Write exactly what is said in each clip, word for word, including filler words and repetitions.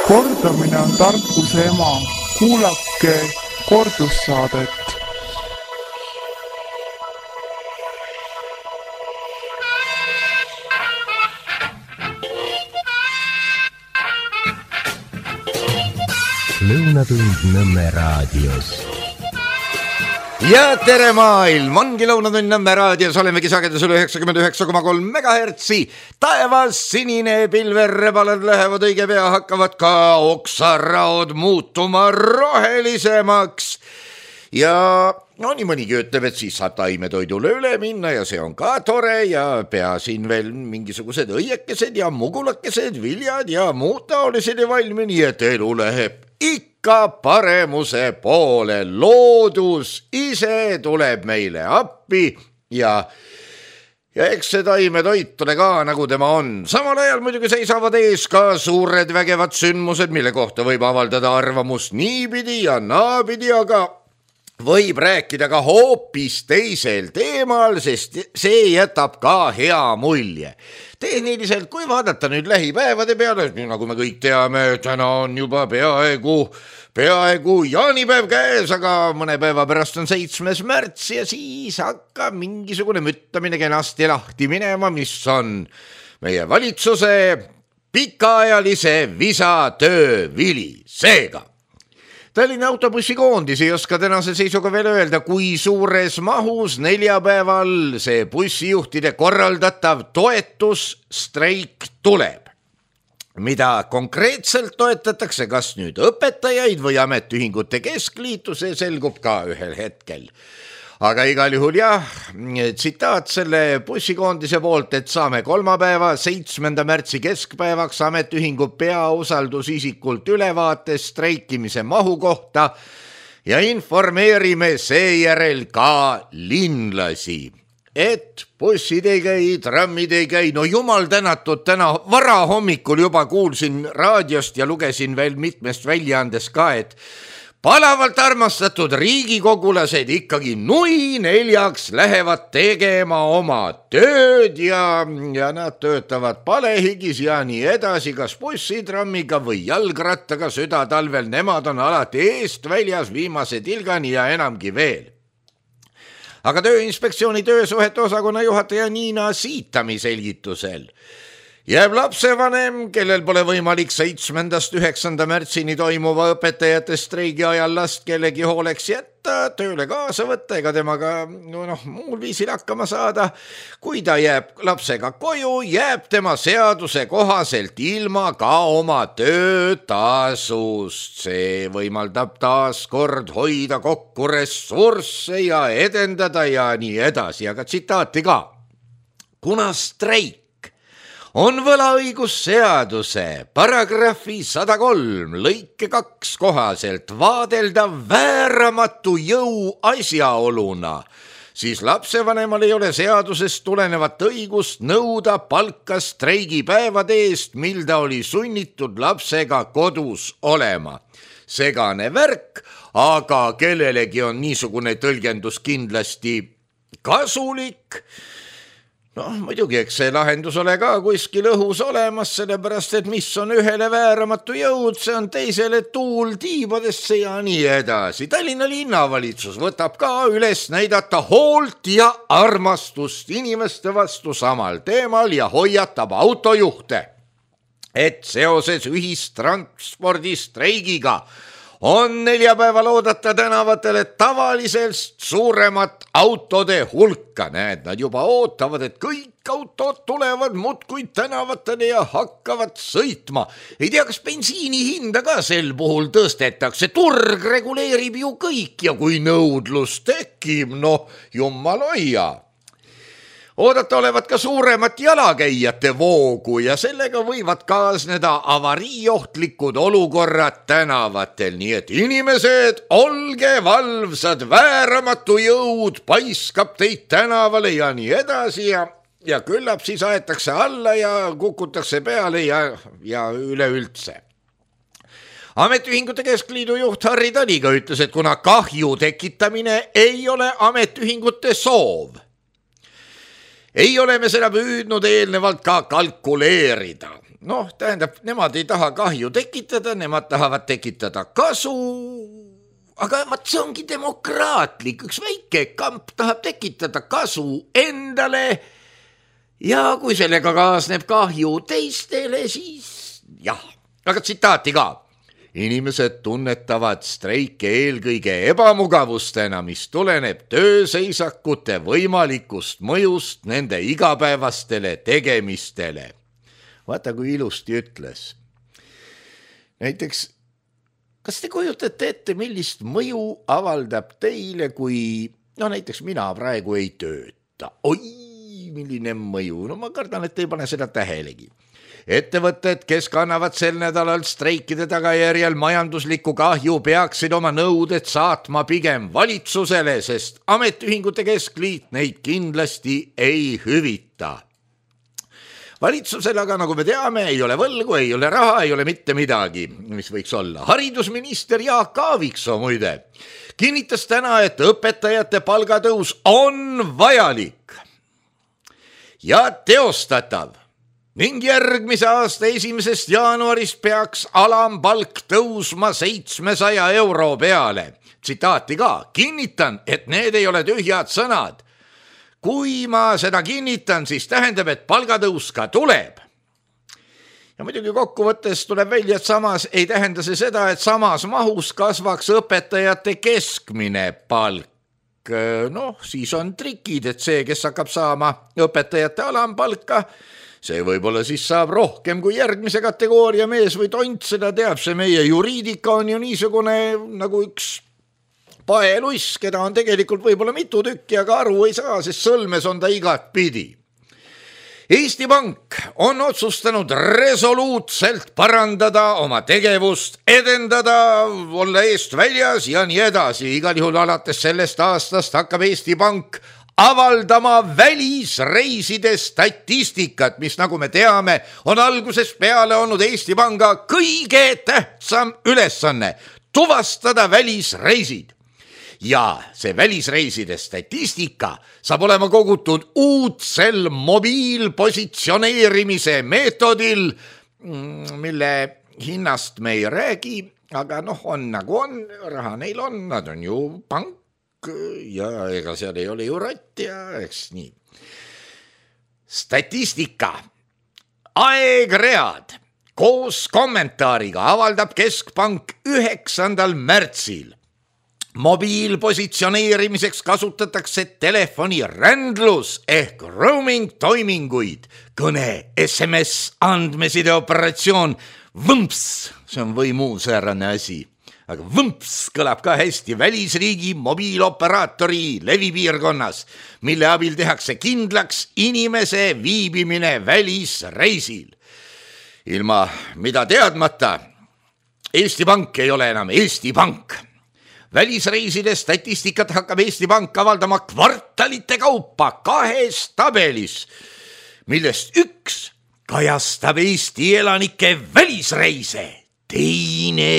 Kordamine on tarkuse ema. Kuulake kordussaadet. Lõunatund Nõmme raadios. Ja tere maailm, ongi Lõunatund Nõmme raadios, olemegi sagedusel üheksakümmend üheksa koma kolm megahertsi. Taevas sinine pilverrebalad lähevad õige pea, hakkavad ka oksaraod muutuma rohelisemaks. Ja no nii mõnigi ütleb, et siis saab taimetoidule üle minna ja see on ka tore ja pea siin veel mingisugused õiekesed ja mugulakesed, viljad ja muud taolised ja valmi, nii et elu läheb ikka paremuse poole. Loodus ise tuleb meile appi ja, ja eks see taimetoitule ka nagu tema on. Samal ajal muidugi seisavad ees ka suured vägevad sündmused, mille kohta võib avaldada arvamust niipidi ja naapidi, aga võib rääkida ka hoopis teisel teemal, sest see jätab ka hea mulje. Tehniliselt, kui vaadata nüüd lähipäevade peale, nagu me kõik teame, täna on juba peaaegu, peaaegu jaanipäev käes, aga mõne päeva pärast on seitsmes märts ja siis hakkab mingisugune müttamine kenasti lahti minema, mis on meie valitsuse pikaajalise visatöö vili. Seega Tallinna autobussikoondis ei oska tänase seisuga veel öelda, kui suures mahus neljapäeval see bussijuhtide korraldatav toetusstreik tuleb. Mida konkreetselt toetatakse, kas nüüd õpetajaid või ametiühingute keskliitu, see selgub ka ühel hetkel. Aga igal juhul jah, tsitaat selle bussikoondise poolt, et saame kolmapäeva seitsmenda märtsi keskpäevaks ametiühingu peausaldusisikult ülevaate streikimise mahu kohta ja informeerime seejärel ka linlasi, et bussid ei käi, trammid ei käi. No jumal tänatud, täna vara hommikul juba kuulsin raadiost ja lugesin veel mitmest väljaandes ka, et palavalt armastatud riigikogulased ikkagi nui neljaks lähevad tegema oma tööd ja, ja nad töötavad palehigis ja nii edasi, kas bussitrammiga või jalgrattaga südatalvel. Nemad on alati eest väljas viimase tilgani ja enamgi veel. Aga Tööinspektsiooni töösuhete osakonna juhataja Niina Siitami selgitusel jääb lapsevanem, kellel pole võimalik seitsmendast üheksanda märtsini toimuva õpetajate streigi ajal last kellegi hooleks jätta, tööle kaasa võtta ega temaga no, noh, muul viisil hakkama saada. Kui ta jääb lapsega koju, jääb tema seaduse kohaselt ilma ka oma töötasust. See võimaldab taas kord hoida kokku ressursse ja edendada ja nii edasi, aga tsitaati ka. Kuna streik on võlaõigusseaduse paragrahvi sada kolm lõike kaks kohaselt vaadeldav vääramatu jõu asjaoluna, siis lapsevanemal ei ole seadusest tulenevat õigust nõuda palka streigipäevade eest, mil ta oli sunnitud lapsega kodus olema. Segane värk, aga kellelegi on niisugune tõlgendus kindlasti kasulik. Noh, muidugi, eks see lahendus ole ka kuskil õhus olemas, sellepärast, et mis on ühele vääramatu jõud, see on teisele tuul tiibadesse ja nii edasi. Tallinna linnavalitsus võtab ka üles näidata hoolt ja armastust inimeste vastu samal teemal ja hoiatab autojuhte, et seoses ühistranspordi streigiga on neljapäeval oodata tänavatele tavalisest suuremat autode hulka. Näed, nad juba ootavad, et kõik autod tulevad muudkui tänavatele ja hakkavad sõitma. Ei tea, kas bensiini hinda ka sel puhul tõstetakse. Turg reguleerib ju kõik ja kui nõudlus tekib, no jumal hoia. Oodata olevat ka suuremat jalakäijate voogu ja sellega võivad kaasneda avariiohtlikud olukorrad tänavatel. Nii et inimesed, olge valvsad, vääramatu jõud paiskab teid tänavale ja nii edasi ja, ja küllap siis aetakse alla ja kukutakse peale ja, ja üleüldse. Ametiühingute keskliidu juht Harri Taliga ütles, et kuna kahju tekitamine ei ole ametiühingute soov ei ole me seda püüdnud eelnevalt ka kalkuleerida. Noh, tähendab, nemad ei taha kahju tekitada, nemad tahavad tekitada kasu. Aga vaat see ongi demokraatlik, üks väike kamp tahab tekitada kasu endale ja kui sellega kaasneb kahju teistele, siis jah. Aga tsitaati ka. Inimesed tunnetavad streike eelkõige ebamugavustena, mis tuleneb tööseisakute võimalikust mõjust nende igapäevastele tegemistele. Vaata, kui ilusti ütles. Näiteks, kas te kujutate ette, millist mõju avaldab teile, kui no näiteks mina praegu ei tööta? Oi, milline mõju? No ma kardan, et ei pane seda tähelegi. Ettevõtted, kes kannavad sel nädalal streikide tagajärjel majanduslikku kahju, peaksid oma nõuded saatma pigem valitsusele, sest ametiühingute keskliit neid kindlasti ei hüvita. Valitsusel aga, nagu me teame, ei ole võlgu, ei ole raha, ei ole mitte midagi, mis võiks olla. Haridusminister Jaak Aaviksoo muide kinnitas täna, et õpetajate palgatõus on vajalik ja teostatav ning järgmise aasta esimesest jaanuarist peaks alampalk tõusma seitsmesaja euro peale. Tsitaati ka, kinnitan, et need ei ole tühjad sõnad. Kui ma seda kinnitan, siis tähendab, et palgatõus ka tuleb. Ja muidugi kokkuvõttes tuleb välja, et samas ei tähenda see seda, et samas mahus kasvaks õpetajate keskmine palk. Noh, siis on trikid, et see, kes hakkab saama õpetajate alampalka, see võib-olla siis saab rohkem kui järgmise kategooria mees või tont, seda teab, see meie juriidika on ju niisugune nagu üks paeluiss, keda on tegelikult võib-olla mitu tükki, aga aru ei saa, sest sõlmes on ta igat pidi. Eesti Pank on otsustanud resoluutselt parandada oma tegevust, edendada, olla eest väljas ja nii edasi. Igal juhul alates sellest aastast hakkab Eesti Pank avaldama välisreiside statistikat, mis nagu me teame, on algusest peale olnud Eesti Panga kõige tähtsam ülesanne, tuvastada välisreisid. Ja see välisreiside statistika saab olema kogutud uudsel mobiilpositsioneerimise meetodil, mille hinnast me ei räägi, aga noh, on nagu on, raha neil on, nad on ju pank ja ega seal ei ole ju rat ja eks nii. Statistika, aegread koos kommentaariga avaldab Keskpank üheksandal märtsil. Mobiilpositsioneerimiseks kasutatakse telefoni rändlus ehk roaming toiminguid, kõne, S M S, andmeside operatsioon, võmps, see on või muu säärane asi, aga võmps kõlab ka hästi välisriigi mobiiloperaatori levipiirkonnas, mille abil tehakse kindlaks inimese viibimine välisreisil. Ilma mida teadmata, Eesti Pank ei ole enam Eesti Pank. Välisreiside statistikat hakkab Eesti Pank avaldama kvartalite kaupa kahes tabelis, millest üks kajastab Eesti elanike välisreise, teine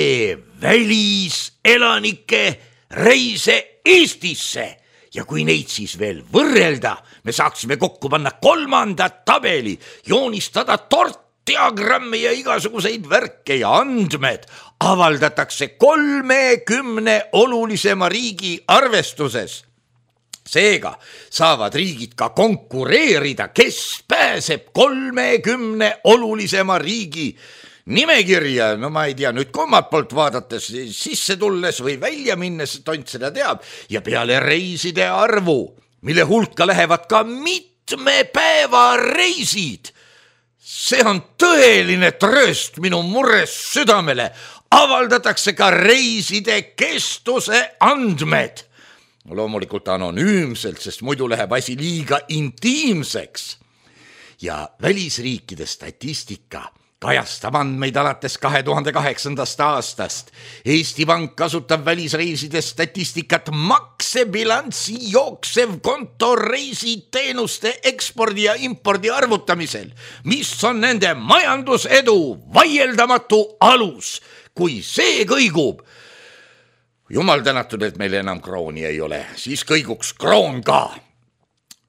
väliselanike reise Eestisse. Ja kui neid siis veel võrrelda, me saaksime kokku panna kolmandat tabeli, joonistada tort, diagrammi ja igasuguseid värke ja andmed avaldatakse kolmekümne olulisema riigi arvestuses. Seega saavad riigid ka konkureerida, kes pääseb kolmekümne olulisema riigi nimekirja. No ma ei tea, nüüd kommalt poolt vaadates sisse tulles või välja minnes, tont seda teab, ja peale reiside arvu, mille hulka lähevad ka mitme päeva reisid. See on tõeline trööst minu mures südamele. Avaldatakse ka reiside kestuse andmed. Loomulikult anonüümselt, sest muidu läheb asi liiga intiimseks. Ja välisriikide statistika kajastab andmeid alates kahe tuhande kaheksandast aastast. Eesti Pank kasutab välisreiside statistikat maksebilanssi jooksev konto reisiteenuste ekspordi ja impordi arvutamisel, mis on nende majandusedu vaieldamatu alus. Kui see kõigub, jumal tänatud, et meil enam krooni ei ole, siis kõiguks kroon ka.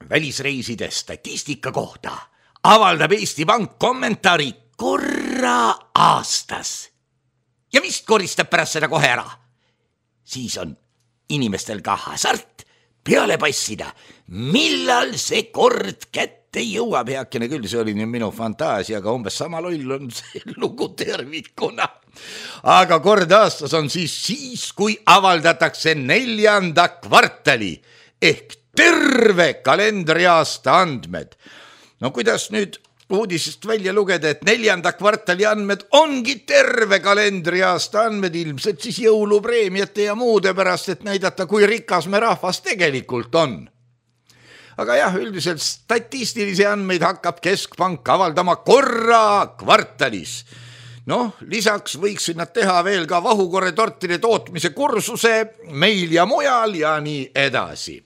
välisreiside statistika kohta avaldab Eesti Pank kommentaari korra aastas ja vist koristab pärast seda kohe ära. Siis on inimestel ka hasart peale passida, millal see kord kätte jõuab. Heakene küll, see oli nüüd minu fantaasia, aga umbes sama loll on see lugu tervikuna. Aga kord aastas on siis siis, kui avaldatakse neljanda kvartali ehk terve kalendriaasta andmed. No kuidas nüüd uudisest välja lugeda, et neljanda kvartali andmed ongi terve kalendriaasta andmed, ilmselt siis jõulupreemiate ja muude pärast, et näidata, kui rikas me rahvas tegelikult on. Aga jah, üldiselt statistilisi andmeid hakkab Keskpank avaldama korra kvartalis. Noh, lisaks võiksid nad teha veel ka vahukorretortide tootmise kursuse meil ja mujal ja nii edasi.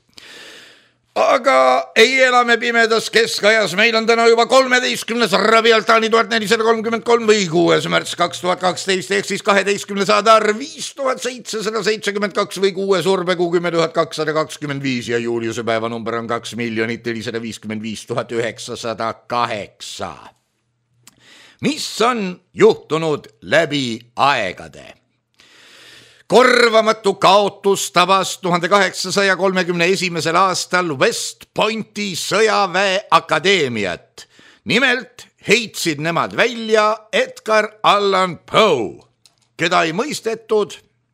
Aga ei elame pimedas keskajas, meil on täna juba kolmeteistkümnes Rabialtani tuhat nelisada kolmkümmend kolm või kuues märts kaks tuhat kaksteist ehk siis kaheteistkümnes Adar viis tuhat seitsesada seitsekümmend kaks või kuues Urbekuu kümme tuhat kakssada kakskümmend viis ja Juliuse päeva number on kaks miljonit nelisada viiskümmend viis tuhat üheksasada kaheksa. Mis on juhtunud läbi aegade? Korvamatu kaotus tabas tuhande kaheksasaja kolmekümne esimesel aastal West Pointi sõjaväe akadeemiat. Nimelt heitsid nemad välja Edgar Allan Poe, keda ei mõistetud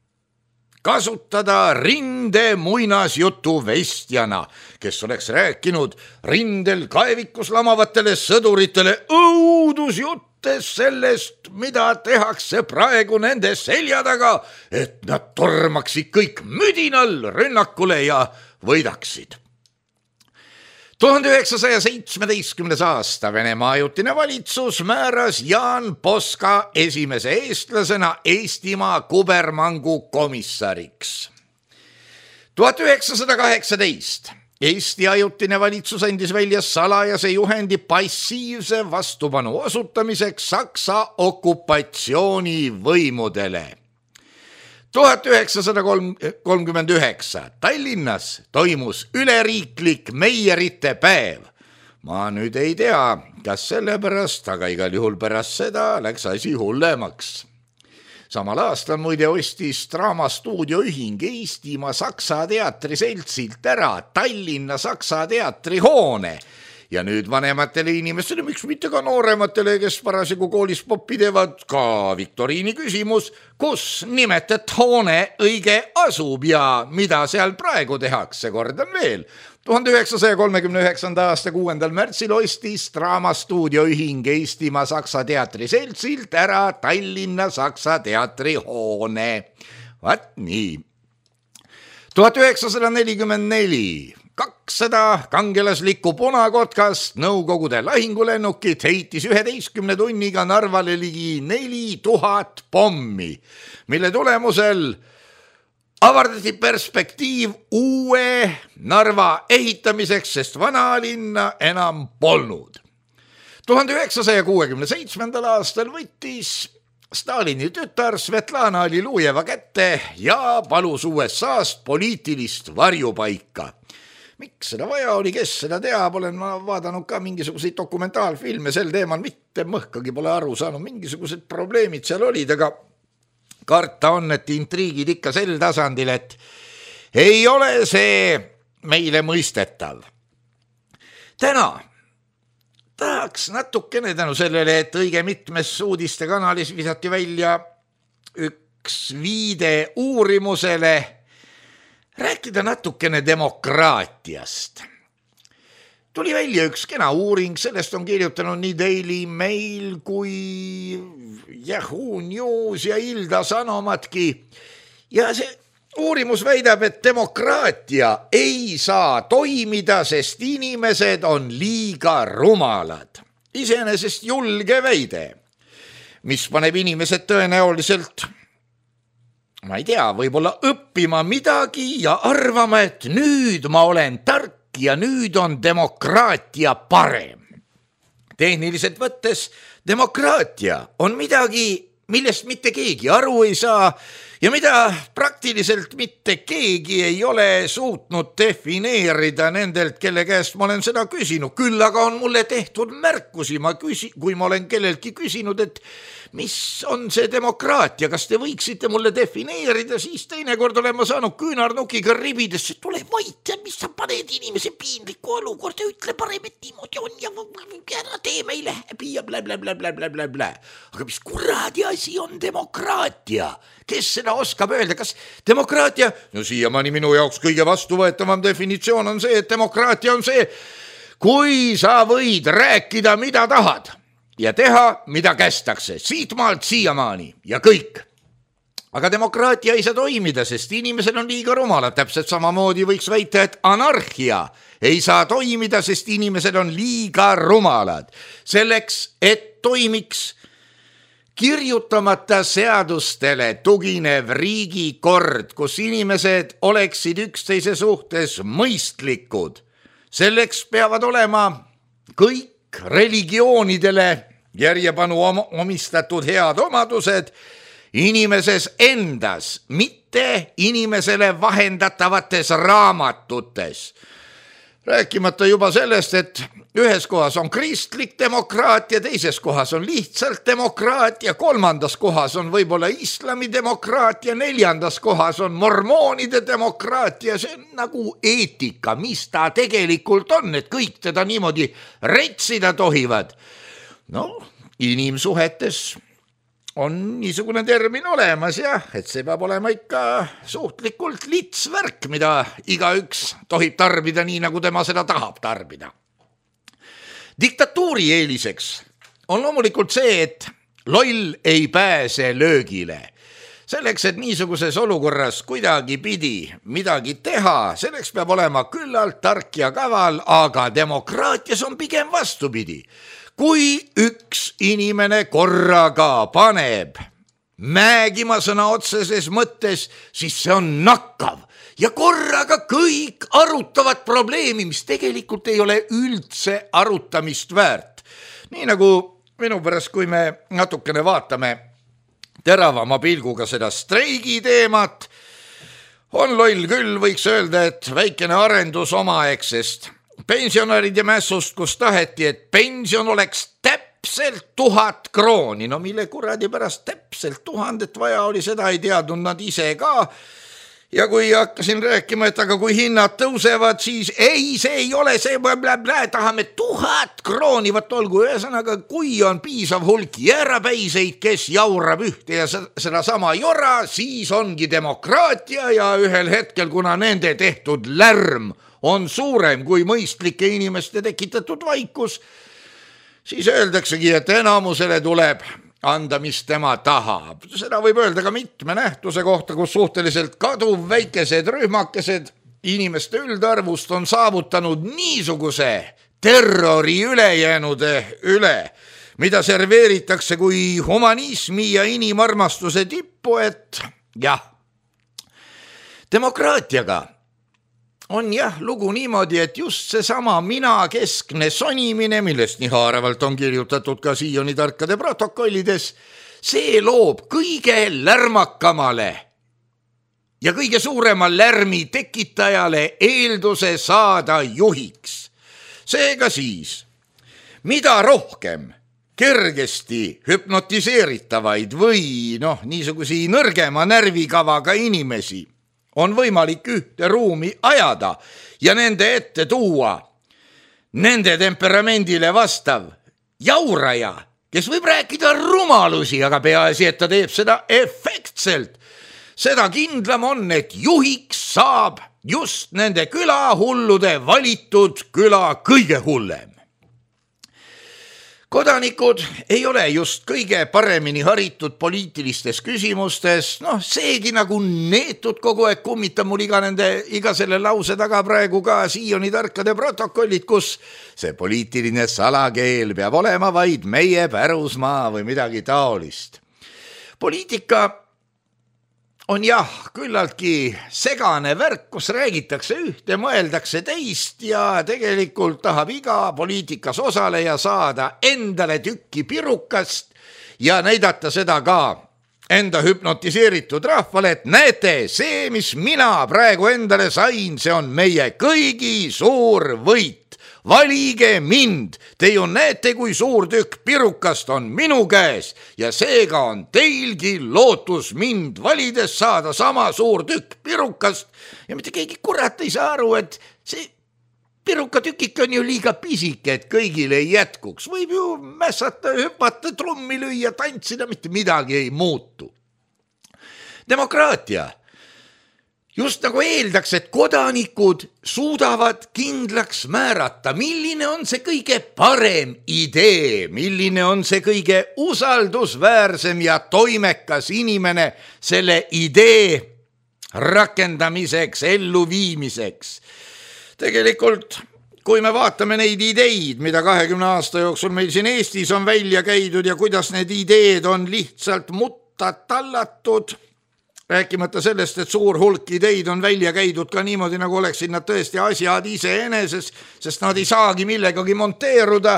kasutada rinde muinasjutu vestjana, kes oleks rääkinud rindel kaevikus lamavatele sõduritele õudusjutt sellest, mida tehakse praegu nende selja taga, et nad tormaksid kõik müdinal rünnakule ja võidaksid. tuhande üheksasaja seitsmeteistkümnes aasta Venemaa ajutine valitsus määras Jaan Poska esimese eestlasena Eestimaa kubermangu komissariks. tuhat üheksasada kaheksateist Eesti ajutine valitsus andis välja salajase juhendi passiivse vastupanu osutamiseks Saksa okupatsioonivõimudele. tuhat üheksasada kolmkümmend üheksa Tallinnas toimus üleriiklik meierite päev. Ma nüüd ei tea, kas selle pärast, aga igal juhul pärast seda läks asi hullemaks. Samal aastal muide ostis Draamastuudio ühing Eestimaa Saksa teatri seltsilt ära Tallinna Saksa teatri hoone. Ja nüüd vanematele inimestele, miks mitte ka noorematele, kes parasjagu koolis poppi teevad, ka viktoriini küsimus, kus nimetet hoone õige asub ja mida seal praegu tehakse, kordan veel. tuhande üheksasaja kolmekümne üheksanda aasta kuuendal märtsil ostis Draamastuudio ühing Eestimaa Saksa teatri seltsilt ära Tallinna Saksa teatri hoone. Vaat nii. tuhat üheksasada nelikümmend neli kakssada kangelaslikku punakotkast Nõukogude lahingulennukit heitis üheteistkümne tunniga Narvale ligi neli tuhat pommi, mille tulemusel avardati perspektiiv uue Narva ehitamiseks, sest vanalinna enam polnud. tuhande üheksasaja kuuekümne seitsmendal aastal võttis Stalini tütar Svetlana Allilujeva kätte ja palus U S A-st poliitilist varjupaika. Miks seda vaja oli, kes seda teab, olen ma vaadanud ka mingisuguseid dokumentaalfilme sel teemal, mitte mõhkagi pole aru saanud, mingisugused probleemid seal olid, aga karta on, et intriigid ikka sel tasandil, et ei ole see meile mõistetav. Täna tahaks natukene tänu sellele, et õige mitmes uudiste kanalis visati välja üks viide uurimusele, rääkida natukene demokraatiast. Tuli välja üks kena uuring, sellest on kirjutanud nii Daily Mail kui Yahoo News ja Ilda Sanomatki. Ja see uurimus väidab, et demokraatia ei saa toimida, sest inimesed on liiga rumalad. Iseenesest julge väide, mis paneb inimesed tõenäoliselt, ma ei tea, võib-olla õppima midagi ja arvama, et nüüd ma olen tark ja nüüd on demokraatia parem. Tehniliselt võttes demokraatia on midagi, millest mitte keegi aru ei saa ja mida praktiliselt mitte keegi ei ole suutnud defineerida nendelt, kelle käest ma olen seda küsinud. Küll aga on mulle tehtud märkusi, ma küsi, kui ma olen kelleltki küsinud, et mis on see demokraatia, kas te võiksite mulle defineerida, siis teinekord olen ma saanud küünarnukiga ribidesse, tule vait ja mis sa paned inimese piinlikku olukorda, ütle parem, et niimoodi on ja ära tee meile läbi ja blä, blä, blä, blä, blä, blä, blä. Aga mis kuradi asi on demokraatia? Kes seda oskab öelda, kas demokraatia, no siiamaani minu jaoks kõige vastuvõetavam definitsioon on see, et demokraatia on see, kui sa võid rääkida, mida tahad ja teha, mida kästakse, siit maalt siiamaani ja kõik. Aga demokraatia ei saa toimida, sest inimesel on liiga rumalad, täpselt samamoodi võiks väita, et anarhia ei saa toimida, sest inimesel on liiga rumalad. Selleks, et toimiks kirjutamata seadustele tuginev riigikord, kus inimesed oleksid üksteise suhtes mõistlikud. Selleks peavad olema kõik religioonidele järjepanu omistatud head omadused inimeses endas, mitte inimesele vahendatavates raamatutes. Rääkimata juba sellest, et ühes kohas on kristlik demokraatia, teises kohas on lihtsalt demokraatia, kolmandas kohas on võib-olla islami demokraatia, neljandas kohas on mormoonide demokraatia, see on nagu eetika, mis ta tegelikult on, et kõik teda niimoodi retsida tohivad. No, inimsuhetes on niisugune termin olemas ja et see peab olema ikka suhtlikult litsvärk, mida igaüks tohib tarbida nii, nagu tema seda tahab tarbida. Diktatuuri eeliseks on loomulikult see, et loll ei pääse löögile. Selleks, et niisuguses olukorras kuidagi pidi midagi teha, selleks peab olema küllalt tark ja kaval, aga demokraatias on pigem vastupidi. Kui üks inimene korraga paneb mägima sõna otseses mõttes, siis see on nakkav ja korraga kõik arutavad probleemi, mis tegelikult ei ole üldse arutamist väärt. Nii nagu minu pärast, kui me natukene vaatame teravama pilguga seda streigi teemat, on loll küll, võiks öelda, et väikene arendus omaaegsest pensionäride mässust, kus taheti, et pension oleks täpselt tuhat krooni. No mille kuradi pärast täpselt tuhandet vaja oli, seda ei teadnud nad ise ka. Ja kui hakkasin rääkima, et aga kui hinnad tõusevad, siis ei, see ei ole see, blä-blä, tahame tuhat krooni, võt olgu ühesõnaga, kui on piisav hulk jäärapäiseid, kes jaurab ühte ja seda sama jora, siis ongi demokraatia ja ühel hetkel, kuna nende tehtud lärm on suurem kui mõistlike inimeste tekitatud vaikus, siis öeldaksegi, et enamusele tuleb anda, mis tema tahab. Seda võib öelda ka mitme nähtuse kohta, kus suhteliselt kaduv väikesed rühmakesed inimeste üldarvust on saavutanud niisuguse terrori ülejäänude üle, mida serveeritakse kui humanismi ja inimarmastuse tippu, et jah, demokraatiaga on jah lugu niimoodi, et just seesama mina-keskne sonimine, millest nii haaravalt on kirjutatud ka Sioni tarkade protokollides, see loob kõige lärmakamale ja kõige suurema lärmi tekitajale eelduse saada juhiks. Seega siis, mida rohkem kergesti hüpnotiseeritavaid või noh, niisugusi nõrgema närvikavaga inimesi on võimalik ühte ruumi ajada ja nende ette tuua nende temperamendile vastav jauraja, kes võib rääkida rumalusi, aga peaasi, et ta teeb seda efektselt. Seda kindlam on, et juhiks saab just nende külahullude valitud küla kõige hullem. Kodanikud ei ole just kõige paremini haritud poliitilistes küsimustes, noh seegi nagu neetud kogu aeg kummitab mul iga, nende, iga selle lause taga praegu ka Sioni tarkade protokollid, kus see poliitiline salakeel peab olema vaid meie pärusmaa või midagi taolist. Poliitika on jah, küllaltki segane värk, kus räägitakse ühte, mõeldakse teist ja tegelikult tahab iga poliitikas osaleja saada endale tükki pirukast ja näidata seda ka enda hüpnotiseeritud rahvale, et näete, see, mis mina praegu endale sain, see on meie kõigi suur võit. Valige mind, te ju näete, kui suur tükk pirukast on minu käes ja seega on teilgi lootus mind valides saada sama suur tükk pirukast ja mitte keegi kurat ei saa aru, et see pirukatükik on ju liiga pisike, et kõigile ei jätkuks. Võib ju mässata, hüpata, trummi lüüa, tantsida, mitte midagi ei muutu. Demokraatia just nagu eeldaks, et kodanikud suudavad kindlaks määrata, milline on see kõige parem idee, milline on see kõige usaldusväärsem ja toimekas inimene selle idee rakendamiseks, elluviimiseks. Tegelikult, kui me vaatame neid ideid, mida kahekümne aasta jooksul meil siin Eestis on välja käidud ja kuidas need ideed on lihtsalt mutta tallatud, rääkimata sellest, et suur hulk ideid on välja käidud ka niimoodi, nagu oleksid nad tõesti asjad iseeneses, sest nad ei saagi millegagi monteeruda,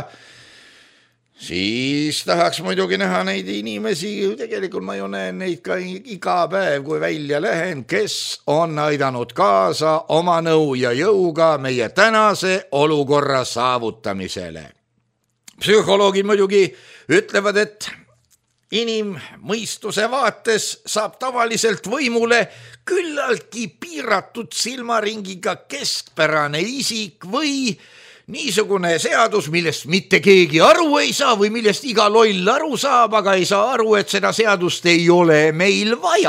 siis tahaks muidugi näha neid inimesi, tegelikult ma ju näen neid ka iga päev, kui välja lähen, kes on aidanud kaasa oma nõu ja jõuga meie tänase olukorra saavutamisele. Psühholoogid muidugi ütlevad, et inimmõistuse vaates saab tavaliselt võimule küllaltki piiratud silmaringiga keskpärane isik või niisugune seadus, millest mitte keegi aru ei saa või millest iga loll aru saab, aga ei saa aru, et seda seadust ei ole meil vaja.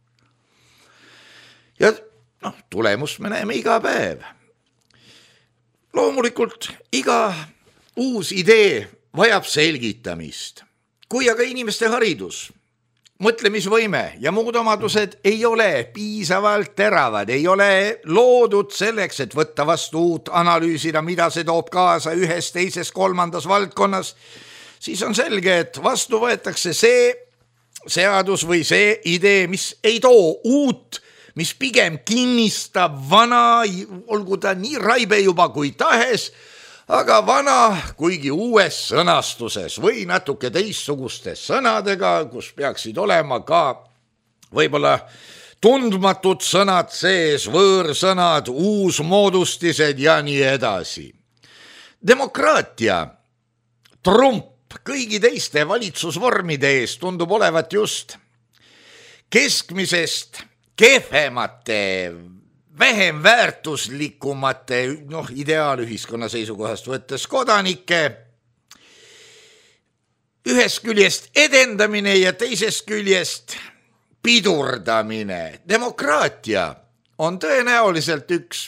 Ja noh, tulemust me näeme iga päev. Loomulikult iga uus idee vajab selgitamist. Kui aga inimeste haridus, mõtlemisvõime ja muud omadused ei ole piisavalt teravad, ei ole loodud selleks, et võtta vastu uut, analüüsida, mida see toob kaasa ühes, teises, kolmandas valdkonnas, siis on selge, et vastu võetakse see seadus või see idee, mis ei too uut, mis pigem kinnistab vana, olgu ta nii raibe juba kui tahes, aga vana, kuigi uues sõnastuses või natuke teistsugustes sõnadega, kus peaksid olema ka võib-olla tundmatud sõnad sees, võõrsõnad, uusmoodustised ja nii edasi. Demokraatia trump kõigi teiste valitsusvormide ees tundub olevat just keskmisest kehvemate vähem väärtuslikumate, noh, ideaalühiskonna seisukohast võttes kodanike ühest küljest edendamine ja teisest küljest pidurdamine. Demokraatia on tõenäoliselt üks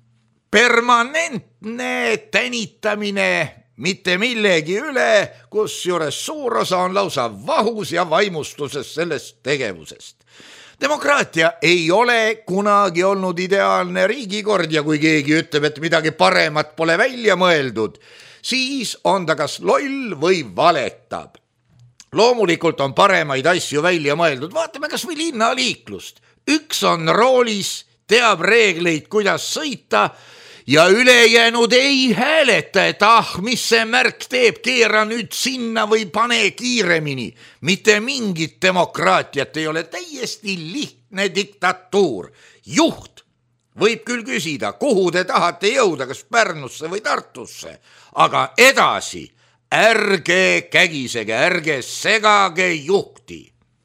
permanentne tänitamine mitte millegi üle, kusjuures suur osa on lausa vahus ja vaimustuses sellest tegevusest. Demokraatia ei ole kunagi olnud ideaalne riigikord ja kui keegi ütleb, et midagi paremat pole välja mõeldud, siis on ta kas loll või valetab. Loomulikult on paremaid asju välja mõeldud, vaatame kas või linnaliiklust. Üks on roolis, teab reegleid, kuidas sõita ja ülejäänud ei hääleta, et ah, mis see märk teeb, keera nüüd sinna või pane kiiremini. Mitte mingit demokraatiat ei ole, täiesti lihtne diktatuur. Juht võib küll küsida, kuhu te tahate jõuda, kas Pärnusse või Tartusse, aga edasi ärge kägisege, ärge segage juhti.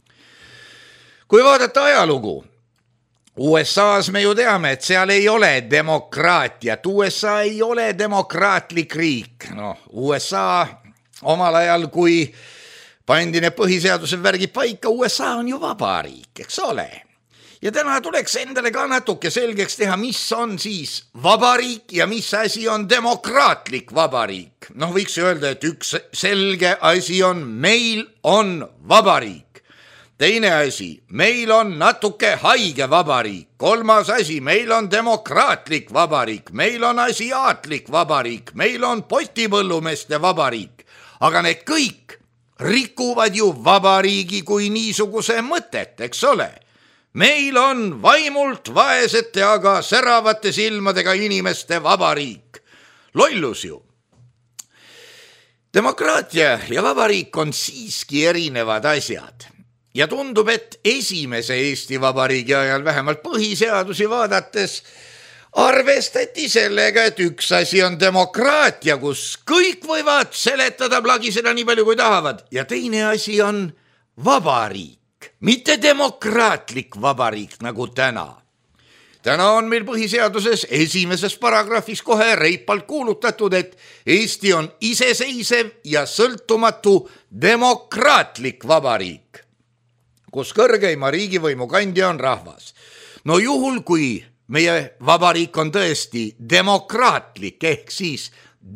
Kui vaadata ajalugu, U S A-s me ju teame, et seal ei ole demokraatiat. U S A ei ole demokraatlik riik. No, U S A omal ajal, kui pandi need põhiseaduse värgid paika, U S A on ju vabariik, eks ole. Ja täna tuleks endale ka natuke selgeks teha, mis on siis vabariik ja mis asi on demokraatlik vabariik. Noh, võiks öelda, et üks selge asi on, meil on vabariik. Teine asi, meil on natuke haige vabariik. Kolmas asi, meil on demokraatlik vabariik. Meil on asiaatlik vabariik. Meil on potipõllumeeste vabariik. Aga need kõik rikuvad ju vabariigi kui niisuguse mõtet, eks ole. Meil on vaimult vaesete, aga säravate silmadega inimeste vabariik. Lollus ju. Demokraatia ja vabariik on siiski erinevad asjad. ja tundub, et esimese Eesti Vabariigi ajal vähemalt põhiseadusi vaadates arvestati sellega, et üks asi on demokraatia, kus kõik võivad seletada, plagiseda nii palju kui tahavad, ja teine asi on vabariik, mitte demokraatlik vabariik nagu täna. Täna on meil põhiseaduses esimeses paragrahvis kohe reipalt kuulutatud, et Eesti on iseseisev ja sõltumatu demokraatlik vabariik, kus kõrgeima riigivõimu kandja on rahvas. No juhul, kui meie vabariik on tõesti demokraatlik, ehk siis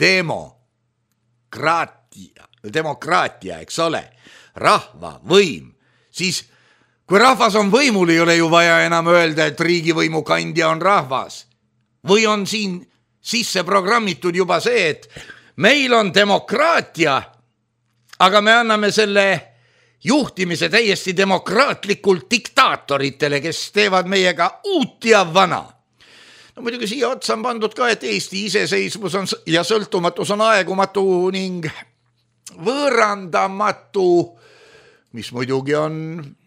demokraatia, demokraatia, eks ole, rahva võim, siis kui rahvas on võimul, ei ole ju vaja enam öelda, et riigivõimu kandja on rahvas. Või on siin sisse programmitud juba see, et meil on demokraatia, aga me anname selle juhtimise täiesti demokraatlikult diktaatoritele, kes teevad meiega uut ja vana. No muidugi siia otsa on pandud ka, et Eesti iseseisvus on ja sõltumatus on aegumatu ning võõrandamatu, mis muidugi on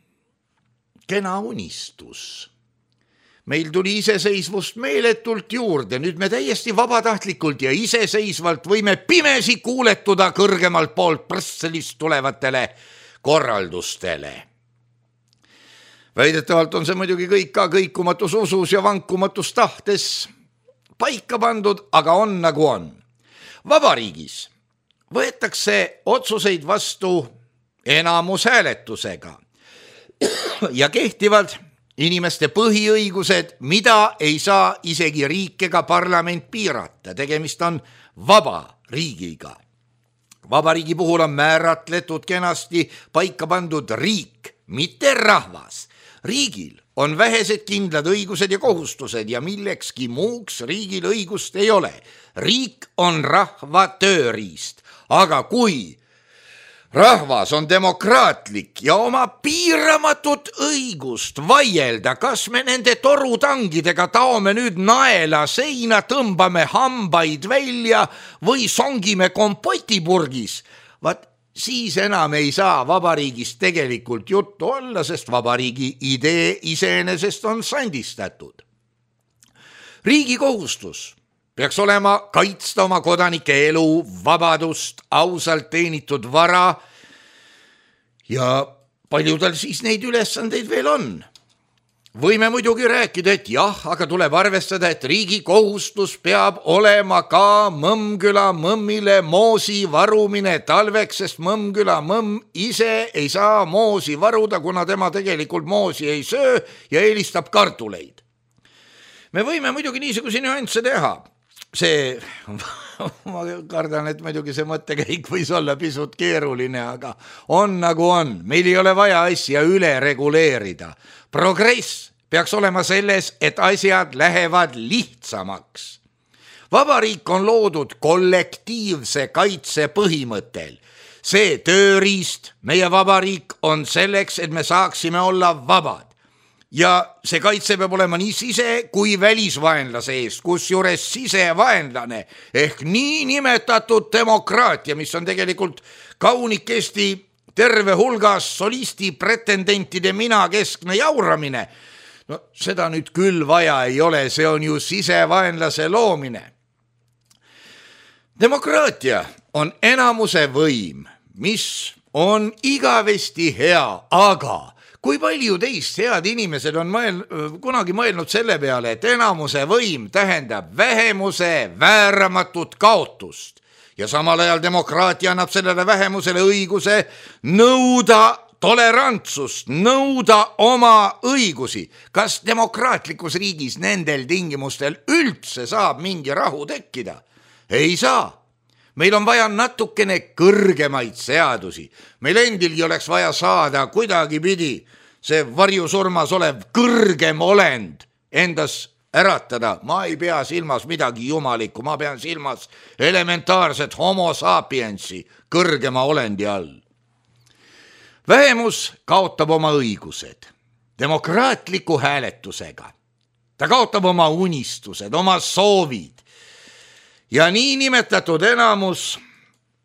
kena unistus. Meil tuli iseseisvust meeletult juurde, nüüd me täiesti vabatahtlikult ja iseseisvalt võime pimesi kuuletuda kõrgemalt poolt Brüsselist tulevatele korraldustele. Väidetavalt on see muidugi kõik ka kõikumatus usus ja vankumatus tahtes paika pandud, aga on nagu on. Vabariigis võetakse otsuseid vastu enamushääletusega ja kehtivad inimeste põhiõigused, mida ei saa isegi riik ega parlament piirata. Tegemist on vaba riigiga. Vabariigi puhul on määratletud kenasti paika pandud riik, mitte rahvas. Riigil on vähesed kindlad õigused ja kohustused ja millekski muuks riigil õigust ei ole. Riik on rahva tööriist, aga kui rahvas on demokraatlik ja oma piiramatut õigust vaielda, kas me nende torutangidega taome nüüd naela seina, tõmbame hambaid välja või songime kompotipurgis, vaat siis enam ei saa vabariigist tegelikult juttu olla, sest vabariigi idee iseenesest on sandistatud. Riigi kohustus peaks olema kaitsta oma kodanike elu, vabadust, ausalt teenitud vara ja paljudel siis neid ülesandeid veel on. Võime muidugi rääkida, et jah, aga tuleb arvestada, et riigi kohustus peab olema ka Mõmmküla mõmmile moosi varumine talveks, sest Mõmmküla mõmm ise ei saa moosi varuda, kuna tema tegelikult moosi ei söö ja eelistab kartuleid. Me võime muidugi niisuguse nüansse teha. See, ma kardan, et muidugi see mõttekäik võis olla pisut keeruline, aga on nagu on. Meil ei ole vaja asja üle reguleerida. Progress peaks olema selles, et asjad lähevad lihtsamaks. Vabariik on loodud kollektiivse kaitse põhimõttel. See tööriist, meie vabariik on selleks, et me saaksime olla vabad. Ja see kaitse peab olema nii sise- kui välisvaenlase eest, kus juures sisevaenlane ehk nii nimetatud demokraatia, mis on tegelikult kaunikesti terve hulgas solisti pretendentide mina keskne jauramine. No seda nüüd küll vaja ei ole, see on ju sisevaenlase loomine. Demokraatia on enamuse võim, mis on igavesti hea, aga kui palju teist head inimesed on mõel, kunagi mõelnud selle peale, et enamuse võim tähendab vähemuse vääramatut kaotust ja samal ajal demokraatia annab sellele vähemusele õiguse nõuda tolerantsust, nõuda oma õigusi. Kas demokraatlikus riigis nendel tingimustel üldse saab mingi rahu tekkida? Ei saa. Meil on vaja natukene kõrgemaid seadusi. Meil endilgi oleks vaja saada kuidagi pidi see varjusurmas olev kõrgem olend endas äratada. Ma ei pea silmas midagi jumalikku, ma pean silmas elementaarset homo sapiensi kõrgema olendi all. Vähemus kaotab oma õigused demokraatliku hääletusega. Ta kaotab oma unistused, oma soovid. Ja nii nimetatud enamus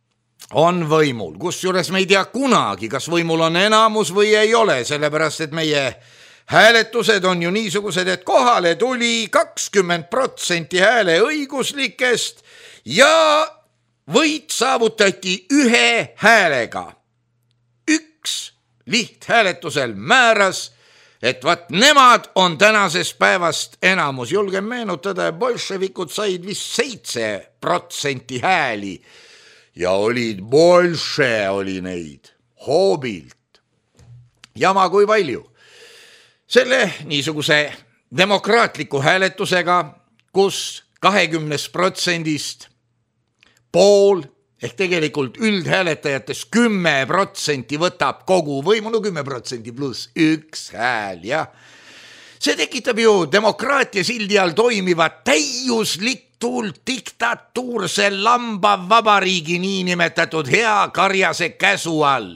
on võimul, kusjuures me ei tea kunagi, kas võimul on enamus või ei ole, sellepärast et meie hääletused on ju niisugused, et kohale tuli kakskümmend protsenti hääle õiguslikest ja võit saavutati ühe häälega. Üks lihthääletusel määras, et vat nemad on tänasest päevast enamus. Julgen meenutada, bolševikud said vist seitse protsenti hääli ja olid bolše, oli neid hoobilt. Jama kui palju. Selle niisuguse demokraatliku hääletusega, kus kahekümnest protsendist pool ehk tegelikult üldhääletajatest kümme protsenti võtab kogu võimu, no kümme protsenti pluss üks hääl, jah. See tekitab ju demokraatia sildi all toimiva täiuslikult diktatuurse lamba vabariigi niinimetatud hea karjase käsu all.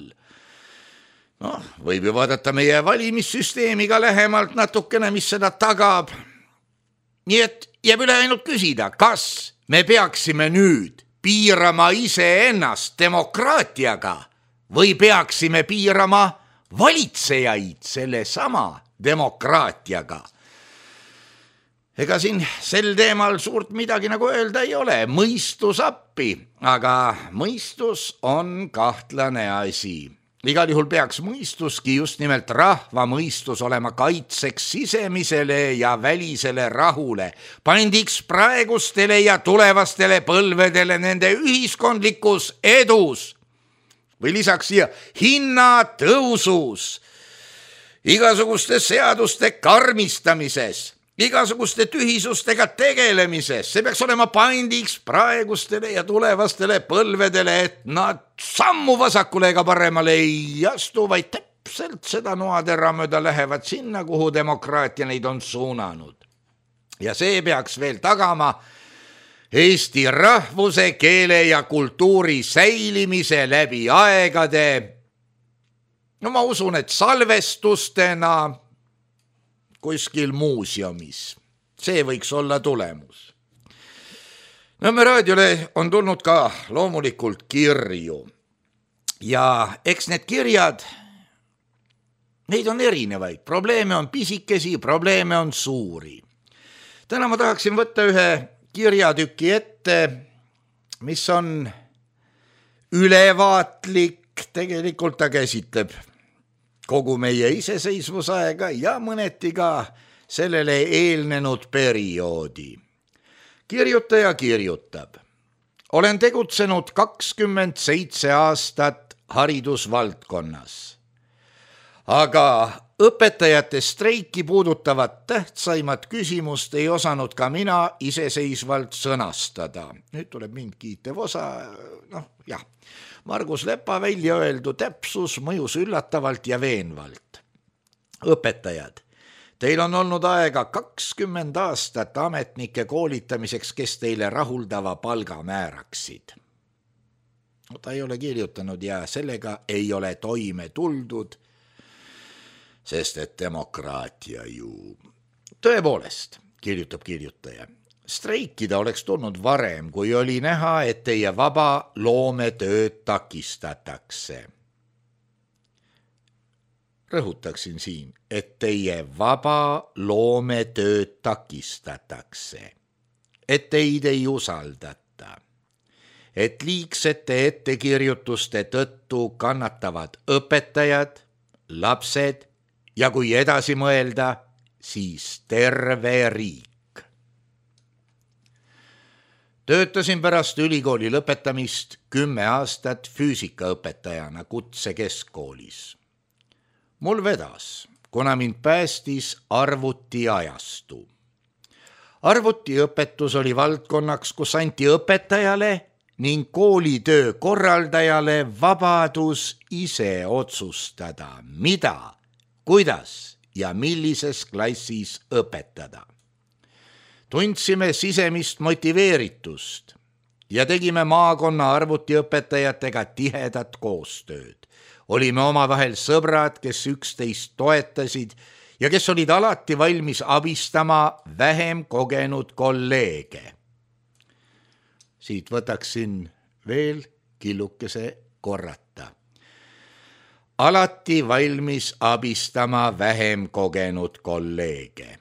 Noh, võib ju vaadata meie valimissüsteemi ka lähemalt natukene, mis seda tagab. Nii et jääb üle ainult küsida, kas me peaksime nüüd piirama iseennast demokraatiaga või peaksime piirama valitsejaid selle sama demokraatiaga. Ega siin sel teemal suurt midagi nagu öelda ei ole, mõistus appi, aga mõistus on kahtlane asi. Igal juhul peaks mõistuski just nimelt rahva mõistus olema kaitseks sisemisele ja välisele rahule, pandiks praegustele ja tulevastele põlvedele nende ühiskondlikus edus või lisaks siia hinnatõusus, igasuguste seaduste karmistamises, igasuguste tühisustega tegelemises. See peaks olema pandiks praegustele ja tulevastele põlvedele, et nad sammu vasakule ega paremale ei astu, vaid täpselt seda noatera mööda lähevad sinna, kuhu demokraatia neid on suunanud. Ja see peaks veel tagama Eesti rahvuse, keele ja kultuuri säilimise läbi aegade. No ma usun, et salvestustena kuskil muuseumis. See võiks olla tulemus. Nõmme raadiole on tulnud ka loomulikult kirju. Ja eks need kirjad, neid on erinevaid. Probleeme on pisikesi, probleeme on suuri. Täna ma tahaksin võtta ühe kirjatüki ette, mis on ülevaatlik. Tegelikult ta käsitleb kogu meie iseseisvusaega ja mõneti ka sellele eelnenud perioodi. Kirjutaja kirjutab. Olen tegutsenud kakskümmend seitse aastat haridusvaldkonnas, aga õpetajate streiki puudutavat tähtsaimat küsimust ei osanud ka mina iseseisvalt sõnastada. Nüüd tuleb mind kiitev osa, noh jah. Margus Lepa välja öeldu täpsus mõjus üllatavalt ja veenvalt. Õpetajad, teil on olnud aega kakskümmend aastat ametnike koolitamiseks, kes teile rahuldava palga määraksid. No, ta ei ole kirjutanud ja sellega ei ole toime tuldud, sest et demokraatia ju tõepoolest, kirjutab kirjutaja. Streikida oleks tulnud varem, kui oli näha, et teie vaba loometööd takistatakse. Rõhutaksin siin, et teie vaba loometööd takistatakse, et teid ei usaldata, et liigsete ettekirjutuste tõttu kannatavad õpetajad, lapsed ja kui edasi mõelda, siis terve riik. Töötasin pärast ülikooli lõpetamist kümme aastat füüsikaõpetajana kutsekeskkoolis. Mul vedas, kuna mind päästis arvuti ajastu. Arvutiõpetus oli valdkonnaks, kus anti õpetajale ning koolitöö korraldajale vabadus ise otsustada, mida, kuidas ja millises klassis õpetada. Tundsime sisemist motiveeritust ja tegime maakonna arvutiõpetajatega tihedat koostööd. Olime omavahel sõbrad, kes üksteist toetasid ja kes olid alati valmis abistama vähem kogenud kolleege. Siit võtaksin veel killukese korrata. Alati valmis abistama vähem kogenud kolleege.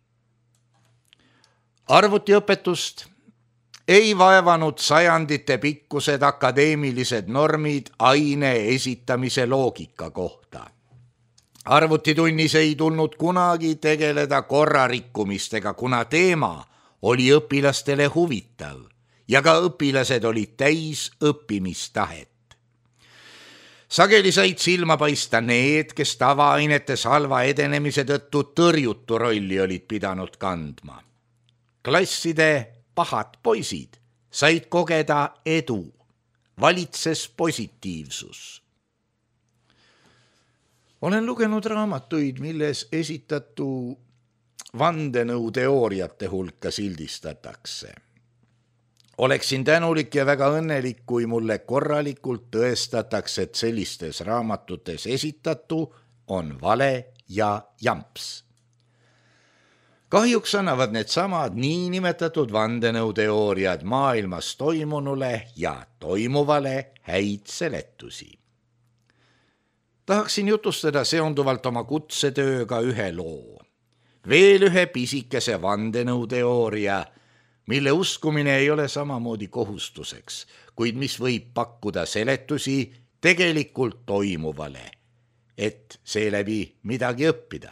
Arvutiõpetust ei vaevanud sajandite pikkused akadeemilised normid aine esitamise loogika kohta. Arvutitunnis ei tulnud kunagi tegeleda korrarikkumistega, kuna teema oli õpilastele huvitav ja ka õpilased olid täis õppimistahet. Sageli said silma paista need, kes tavaainetes halva edenemise tõttu tõrjutu rolli olid pidanud kandma. Klasside pahad poisid said kogeda edu, valitses positiivsus. Olen lugenud raamatuid, milles esitatu vandenõuteooriate hulka sildistatakse. Oleksin tänulik ja väga õnnelik, kui mulle korralikult tõestatakse, et sellistes raamatutes esitatu on vale ja jamps. Kahjuks annavad need samad niinimetatud vandenõuteooriad maailmas toimunule ja toimuvale häid seletusi. Tahaksin jutustada seonduvalt oma kutsetööga ühe loo. Veel ühe pisikese vandenõuteooria, mille uskumine ei ole samamoodi kohustuseks, kuid mis võib pakkuda seletusi tegelikult toimuvale, et seeläbi midagi õppida.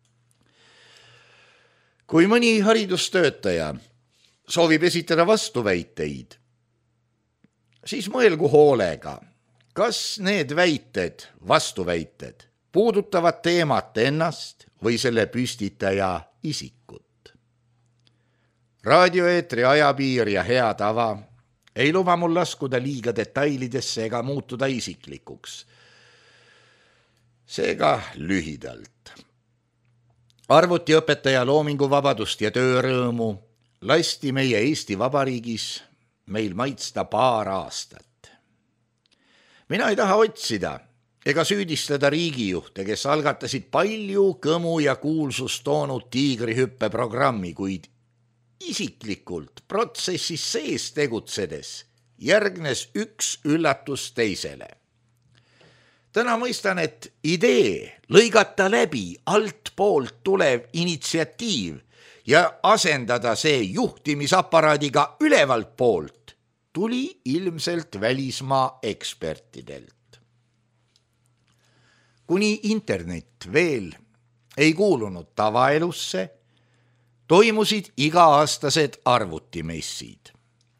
Kui mõni haridustöötaja soovib esitada vastuväiteid, siis mõelgu hoolega, kas need väited, vastuväited, puudutavad teemat ennast või selle püstitaja isikut. Raadioeetri ajapiir ja hea tava ei luba mul laskuda liiga detailidesse ega muutuda isiklikuks. Seega lühidalt. Arvutiõpetaja loominguvabadust ja töörõõmu lasti meie Eesti Vabariigis meil maitsta paar aastat. Mina ei taha otsida ega süüdistada riigijuhte, kes algatasid palju kõmu ja kuulsust toonud tiigrihüppe programmi, kuid isiklikult protsessis sees tegutsedes järgnes üks üllatus teisele. Täna mõistan, et idee lõigata läbi altpoolt tulev initsiatiiv ja asendada see juhtimisaparaadiga ülevalt poolt tuli ilmselt välismaa ekspertidelt. Kuni internet veel ei kuulunud tavaelusse, toimusid iga-aastased arvutimessid.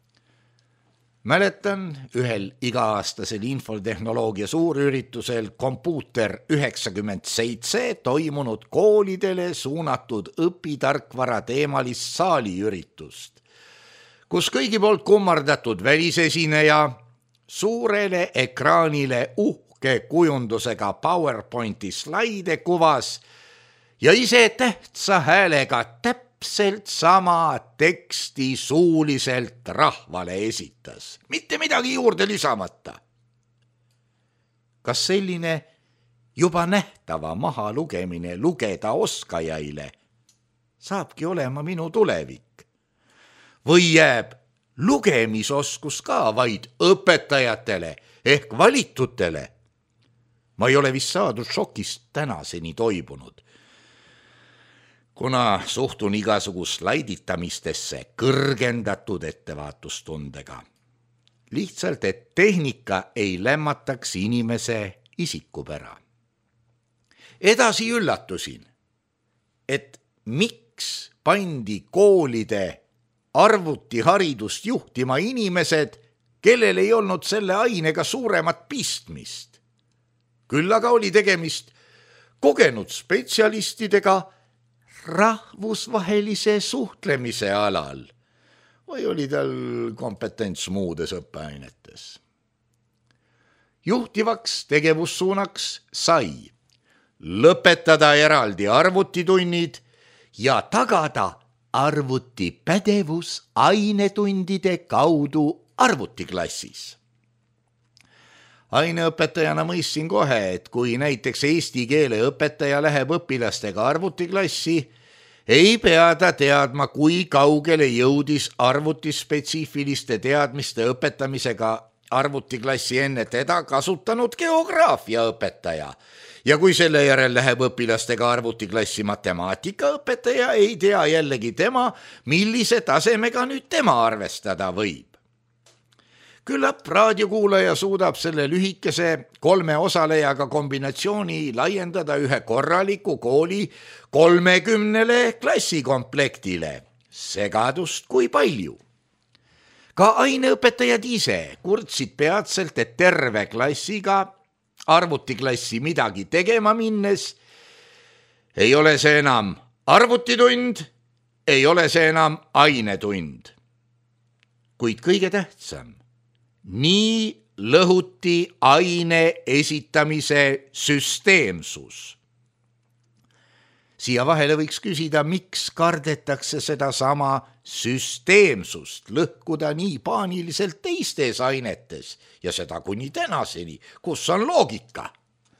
Mäletan ühel iga-aastasel infotehnoloogia suurüritusel Computer üheksakümmend seitse toimunud koolidele suunatud õpitarkvara teemalist saaliüritust, kus kõigi poolt kummardatud välisesineja suurele ekraanile uhke kujundusega PowerPointi slaide kuvas ja ise tähtsa häälega täpselt sama teksti suuliselt rahvale esitas, mitte midagi juurde lisamata. Kas selline juba nähtava maha lugemine lugeda oskajaile saabki olema minu tulevik? Või jääb lugemisoskus ka vaid õpetajatele ehk valitutele? Ma ei ole vist saadud šokist tänaseni toibunud, kuna suhtun igasugu slaiditamistesse kõrgendatud ettevaatustundega. Lihtsalt, et tehnika ei lämmataks inimese isikupära. Edasi üllatusin, et miks pandi koolide arvutiharidust juhtima inimesed, kellel ei olnud selle ainega suuremat pistmist. Küll aga oli tegemist kogenud spetsialistidega rahvusvahelise suhtlemise alal või oli tal kompetents muudes õppeainetes. Juhtivaks tegevussuunaks sai lõpetada eraldi arvutitunnid ja tagada arvutipädevus ainetundide kaudu arvutiklassis. Aineõpetajana mõistsin kohe, et kui näiteks eesti keele õpetaja läheb õpilastega arvutiklassi, ei pea ta teadma, kui kaugele jõudis arvutispetsiifiliste teadmiste õpetamisega arvutiklassi enne teda kasutanud geograafiaõpetaja ja kui selle järel läheb õpilastega arvutiklassi matemaatikaõpetaja, ei tea jällegi tema, millise tasemega nüüd tema arvestada võib. Küllap raadiokuulaja suudab selle lühikese kolme osalejaga kombinatsiooni laiendada ühe korraliku kooli kolmekümnele klassikomplektile. Segadust kui palju. Ka aineõpetajad ise kurtsid peatselt, et terve klassiga arvutiklassi midagi tegema minnes ei ole see enam arvutitund, ei ole see enam ainetund. Kuid kõige tähtsam, nii lõhuti aine esitamise süsteemsus. Siia vahele võiks küsida, miks kardetakse seda sama süsteemsust lõhkuda nii paaniliselt teistes ainetes ja seda kuni tänaseni, kus on loogika.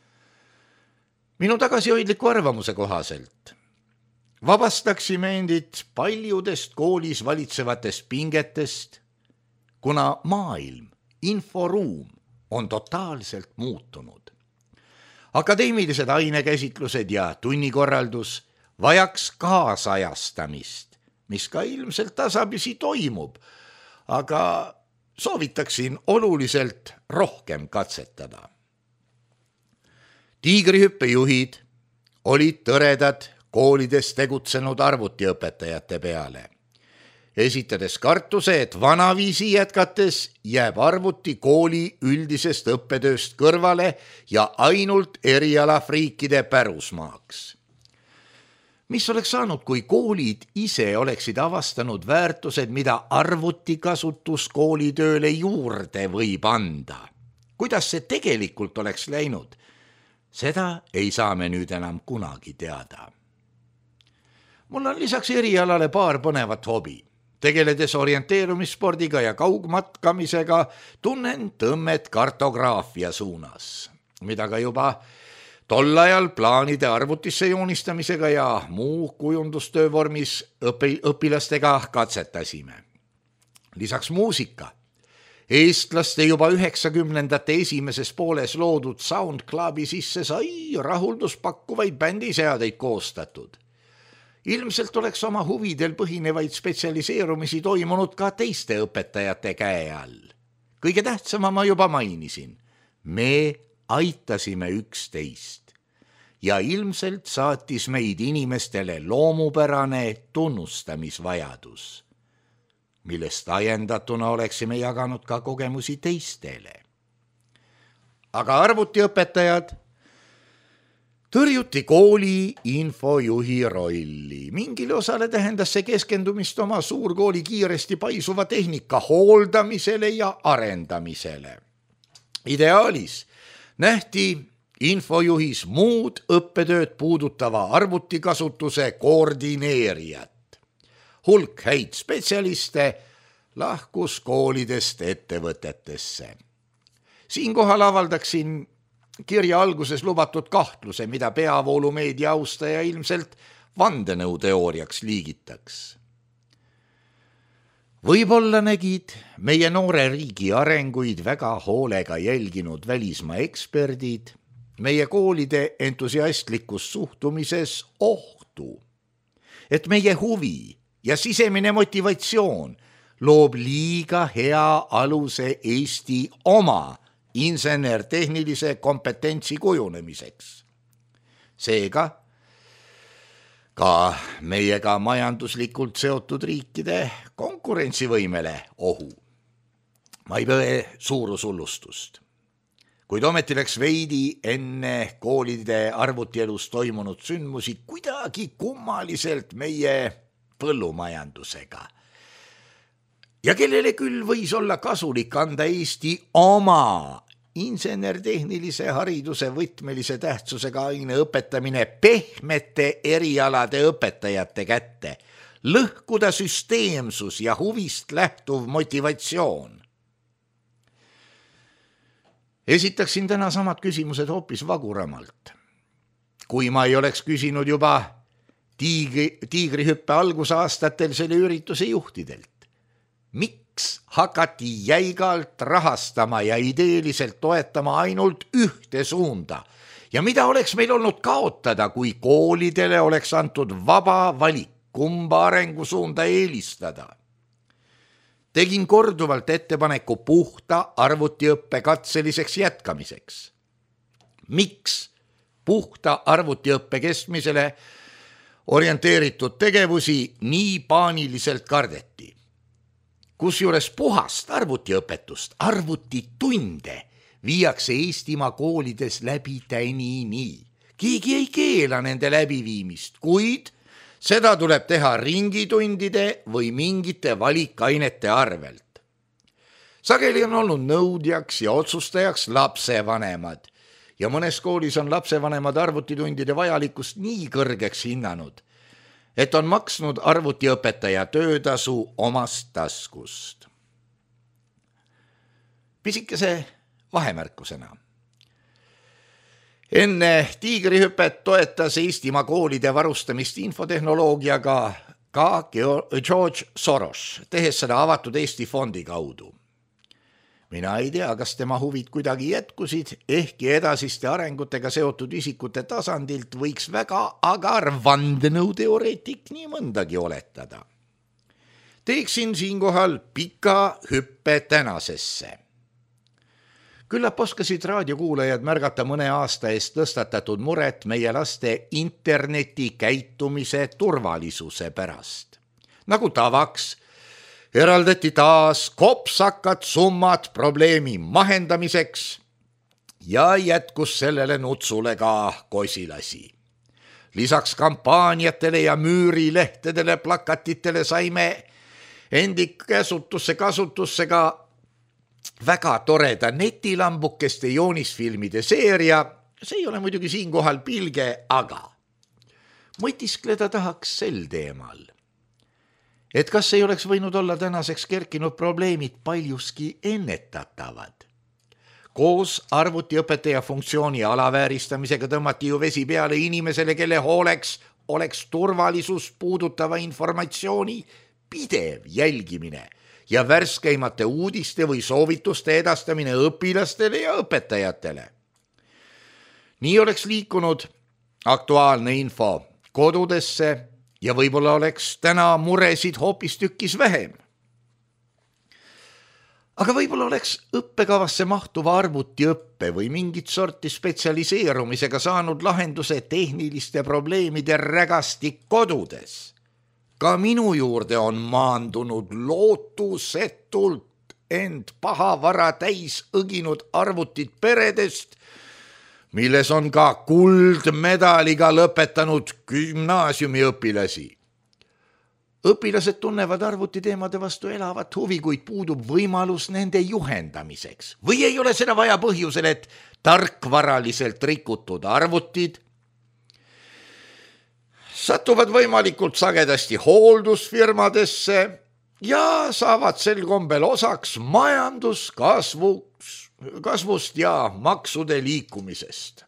Minu tagasihoidliku arvamuse kohaselt vabastaksime endid paljudest koolis valitsevatest pingetest, kuna maailm, inforuum on totaalselt muutunud. Akadeemilised ainekäsitlused ja tunnikorraldus vajaks kaasajastamist, mis ka ilmselt tasapisi toimub, aga soovitaksin oluliselt rohkem katsetada. Tiigrihüppejuhid olid tõredad koolides tegutsenud arvutiõpetajate peale, esitades kartuse, et vanaviisi jätkates jääb arvuti kooli üldisest õppetööst kõrvale ja ainult erialafriikide pärusmaaks. Mis oleks saanud, kui koolid ise oleksid avastanud väärtused, mida arvutikasutus koolitööle juurde võib anda? Kuidas see tegelikult oleks läinud? Seda ei saa me nüüd enam kunagi teada. Mul on lisaks erialale paar põnevat hobi. Tegeledes orienteerumisspordiga ja kaugmatkamisega tunnen tõmmet kartograafia suunas, mida ka juba tol ajal plaanide arvutisse joonistamisega ja muu kujundustöö vormis õpi- õpilastega katsetasime. Lisaks muusika. Eestlaste juba üheksakümnendate esimeses pooles loodud SoundClubi sisse sai rahulduspakkuvaid bändiseadeid koostatud. Ilmselt oleks oma huvidel põhinevaid spetsialiseerumisi toimunud ka teiste õpetajate käe all. Kõige tähtsama ma juba mainisin. Me aitasime üksteist ja ilmselt saatis meid inimestele loomupärane tunnustamisvajadus, millest ajendatuna oleksime jaganud ka kogemusi teistele. Aga arvutiõpetajad tõrjuti kooli infojuhi rolli. Mingile osale tähendas see keskendumist oma suurkooli kiiresti paisuva tehnika hooldamisele ja arendamisele. Ideaalis nähti infojuhis muud õppetööd puudutava arvutikasutuse koordineerijat. Hulk häid spetsialiste lahkus koolidest ettevõtetesse. Siinkohal avaldaksin kirja alguses lubatud kahtluse, mida peavoolumeedia austaja ilmselt vandenõuteooriaks liigitaks. Võib-olla nägid meie noore riigi arenguid väga hoolega jälginud välismaa eksperdid meie koolide entusiastlikus suhtumises ohtu, et meie huvi ja sisemine motivatsioon loob liiga hea aluse Eesti oma insener-tehnilise kompetentsi kujunemiseks. Seega ka meiega majanduslikult seotud riikide konkurentsivõimele ohu. Ma ei põe suurusullustust. Kuid ometi läks veidi enne koolide arvutielus toimunud sündmusi kuidagi kummaliselt meie põllumajandusega. Ja kellele küll võis olla kasulik anda Eesti oma insener-tehnilise hariduse võtmelise tähtsusega aine õpetamine pehmete erialade õpetajate kätte, lõhkuda süsteemsus ja huvist lähtuv motivatsioon. Esitaksin täna samad küsimused hoopis vaguramalt. Kui ma ei oleks küsinud juba tiigri, tiigrihüppe algusaastatel selle ürituse juhtidelt. Miks miks hakati jäigalt rahastama ja ideeliselt toetama ainult ühte suunda ja mida oleks meil olnud kaotada, kui koolidele oleks antud vaba valik, kumba arengusuunda eelistada. Tegin korduvalt ettepaneku puhta arvutiõppe katseliseks jätkamiseks. Miks puhta arvutiõppe kestmisele orienteeritud tegevusi nii paaniliselt kardeti? Kusjuures puhast arvutiõpetust, arvutitunde viiakse Eestimaa koolides läbi täni nii. Keegi ei keela nende läbiviimist, kuid seda tuleb teha ringitundide või mingite valikainete arvelt. Sageli on olnud nõudjaks ja otsustajaks lapsevanemad ja mõnes koolis on lapsevanemad arvutitundide vajalikkust nii kõrgeks hinnanud, et on maksnud arvutiõpetaja töötasu omast taskust. Pisikese vahemärkusena. Enne tiigrihüpet toetas Eestimaa koolide varustamist infotehnoloogiaga ka George Soros, tehes seda avatud Eesti fondi kaudu. Mina ei tea, kas tema huvid kuidagi jätkusid, ehkki edasiste arengutega seotud isikute tasandilt võiks väga agar vandenõuteoreetik nii mõndagi oletada. Teeksin siinkohal pika hüppe tänasesse. Küllap oskasid raadiokuulajad märgata mõne aasta eest tõstatatud muret meie laste interneti käitumise turvalisuse pärast. Nagu tavaks, eraldati taas kopsakad summad probleemi mahendamiseks ja jätkus sellele nutsule ka kosilasi. Lisaks kampaaniatele ja müürilehtedele plakatitele saime endi käsutusse kasutusse ka väga toreda netilambukeste joonisfilmide seeria, see ei ole muidugi siinkohal pilge, aga mõtiskleda tahaks sel teemal, et kas ei oleks võinud olla tänaseks kerkinud probleemid paljuski ennetatavad. Koos arvutiõpetaja funktsiooni alavääristamisega tõmmati ju vesi peale inimesele, kelle hooleks oleks turvalisus puudutava informatsiooni pidev jälgimine ja värskeimate uudiste või soovituste edastamine õpilastele ja õpetajatele. Nii oleks liikunud aktuaalne info kodudesse ja võib-olla oleks täna muresid hoopis tükkis vähem. Aga võib-olla oleks õppekavasse mahtuva arvutiõppe või mingit sorti spetsialiseerumisega saanud lahenduse tehniliste probleemide rägastik kodudes. Ka minu juurde on maandunud lootusetult end pahavara täis õginud arvutid peredest, milles on ka kuldmedaliga lõpetanud gümnaasiumiõpilasi. Õpilased tunnevad arvutiteemade vastu elavat huvi, kuid puudub võimalus nende juhendamiseks. Või ei ole seda vaja põhjusel, et tarkvaraliselt rikutud arvutid satuvad võimalikult sagedasti hooldusfirmadesse ja saavad sel kombel osaks majanduskasvuks, kasvust ja maksude liikumisest.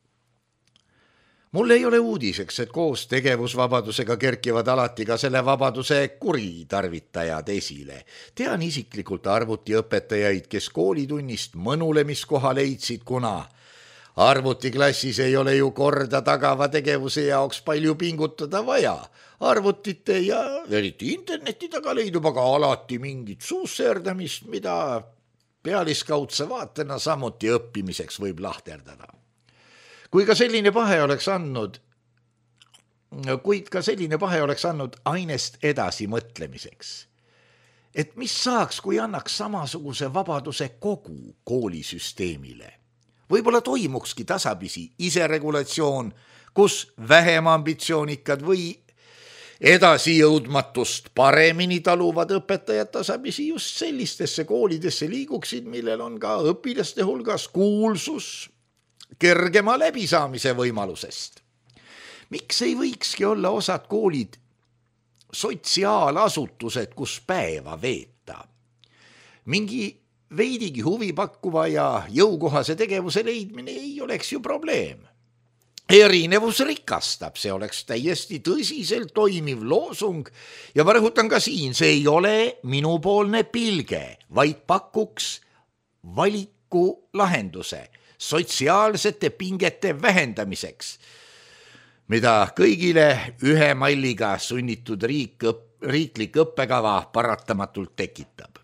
Mul ei ole uudiseks, et koos tegevusvabadusega kerkivad alati ka selle vabaduse kuritarvitajad esile. Tean isiklikult arvutiõpetajaid, kes koolitunnist mõnulemiskoha leidsid, kuna arvutiklassis ei ole ju korda tagava tegevuse jaoks palju pingutada vaja. Arvutite ja eriti interneti taga leidub aga alati mingit suusserdamist, mida pealiskaudse vaatena samuti õppimiseks võib lahterdada. Kui ka selline pahe oleks andnud, kuid ka selline pahe oleks andnud ainest edasi mõtlemiseks. Et mis saaks, kui annaks samasuguse vabaduse kogu koolisüsteemile? Võib-olla toimukski tasapisi iseregulatsioon, kus vähem ambitsioonikad või edasijõudmatust paremini taluvad õpetajad tasapisi just sellistesse koolidesse liiguksid, millel on ka õpilaste hulgas kuulsus kergema läbisaamise võimalusest. Miks ei võikski olla osad koolid sotsiaalasutused, kus päeva veeta? Mingi veidigi huvi pakkuva ja jõukohase tegevuse leidmine ei oleks ju probleem. erinevus rikastab, see oleks täiesti tõsiselt toimiv loosung ja ma rõhutan ka siin, see ei ole minupoolne pilge, vaid pakuks valiku lahenduse sotsiaalsete pingete vähendamiseks, mida kõigile ühe malliga sunnitud riik, riiklik õppekava paratamatult tekitab.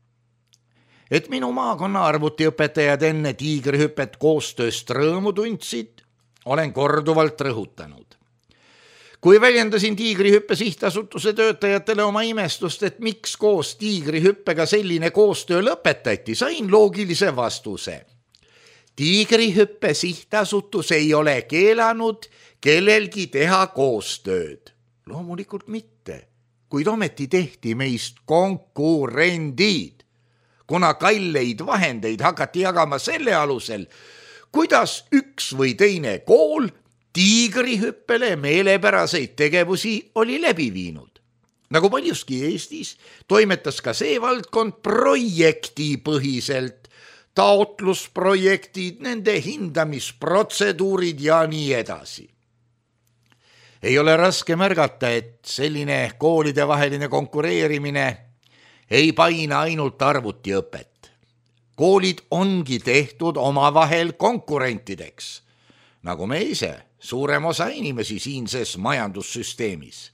Et minu maakonna arvutiõpetajad enne tiigrihüpet koostööst rõõmu tundsid, olen korduvalt rõhutanud. Kui väljendasin tiigrihüppe sihtasutuse töötajatele oma imestust, et miks koos tiigrihüppega selline koostöö lõpetati, sain loogilise vastuse. Tiigrihüppe sihtasutus ei ole keelanud kellelgi teha koostööd. Loomulikult mitte, kuid ometi tehti meist konkurendid, kuna kalleid vahendeid hakati jagama selle alusel, kuidas üks või teine kool tiigrihüppele meelepäraseid tegevusi oli läbi viinud. Nagu paljuski Eestis toimetas ka see valdkond projektipõhiselt, taotlusprojektid, nende hindamisprotseduurid ja nii edasi. Ei ole raske märgata, et selline koolide vaheline konkureerimine ei paina ainult arvutiõpet. Koolid ongi tehtud omavahel konkurentideks, nagu me ise, suurem osa inimesi siinses majandussüsteemis.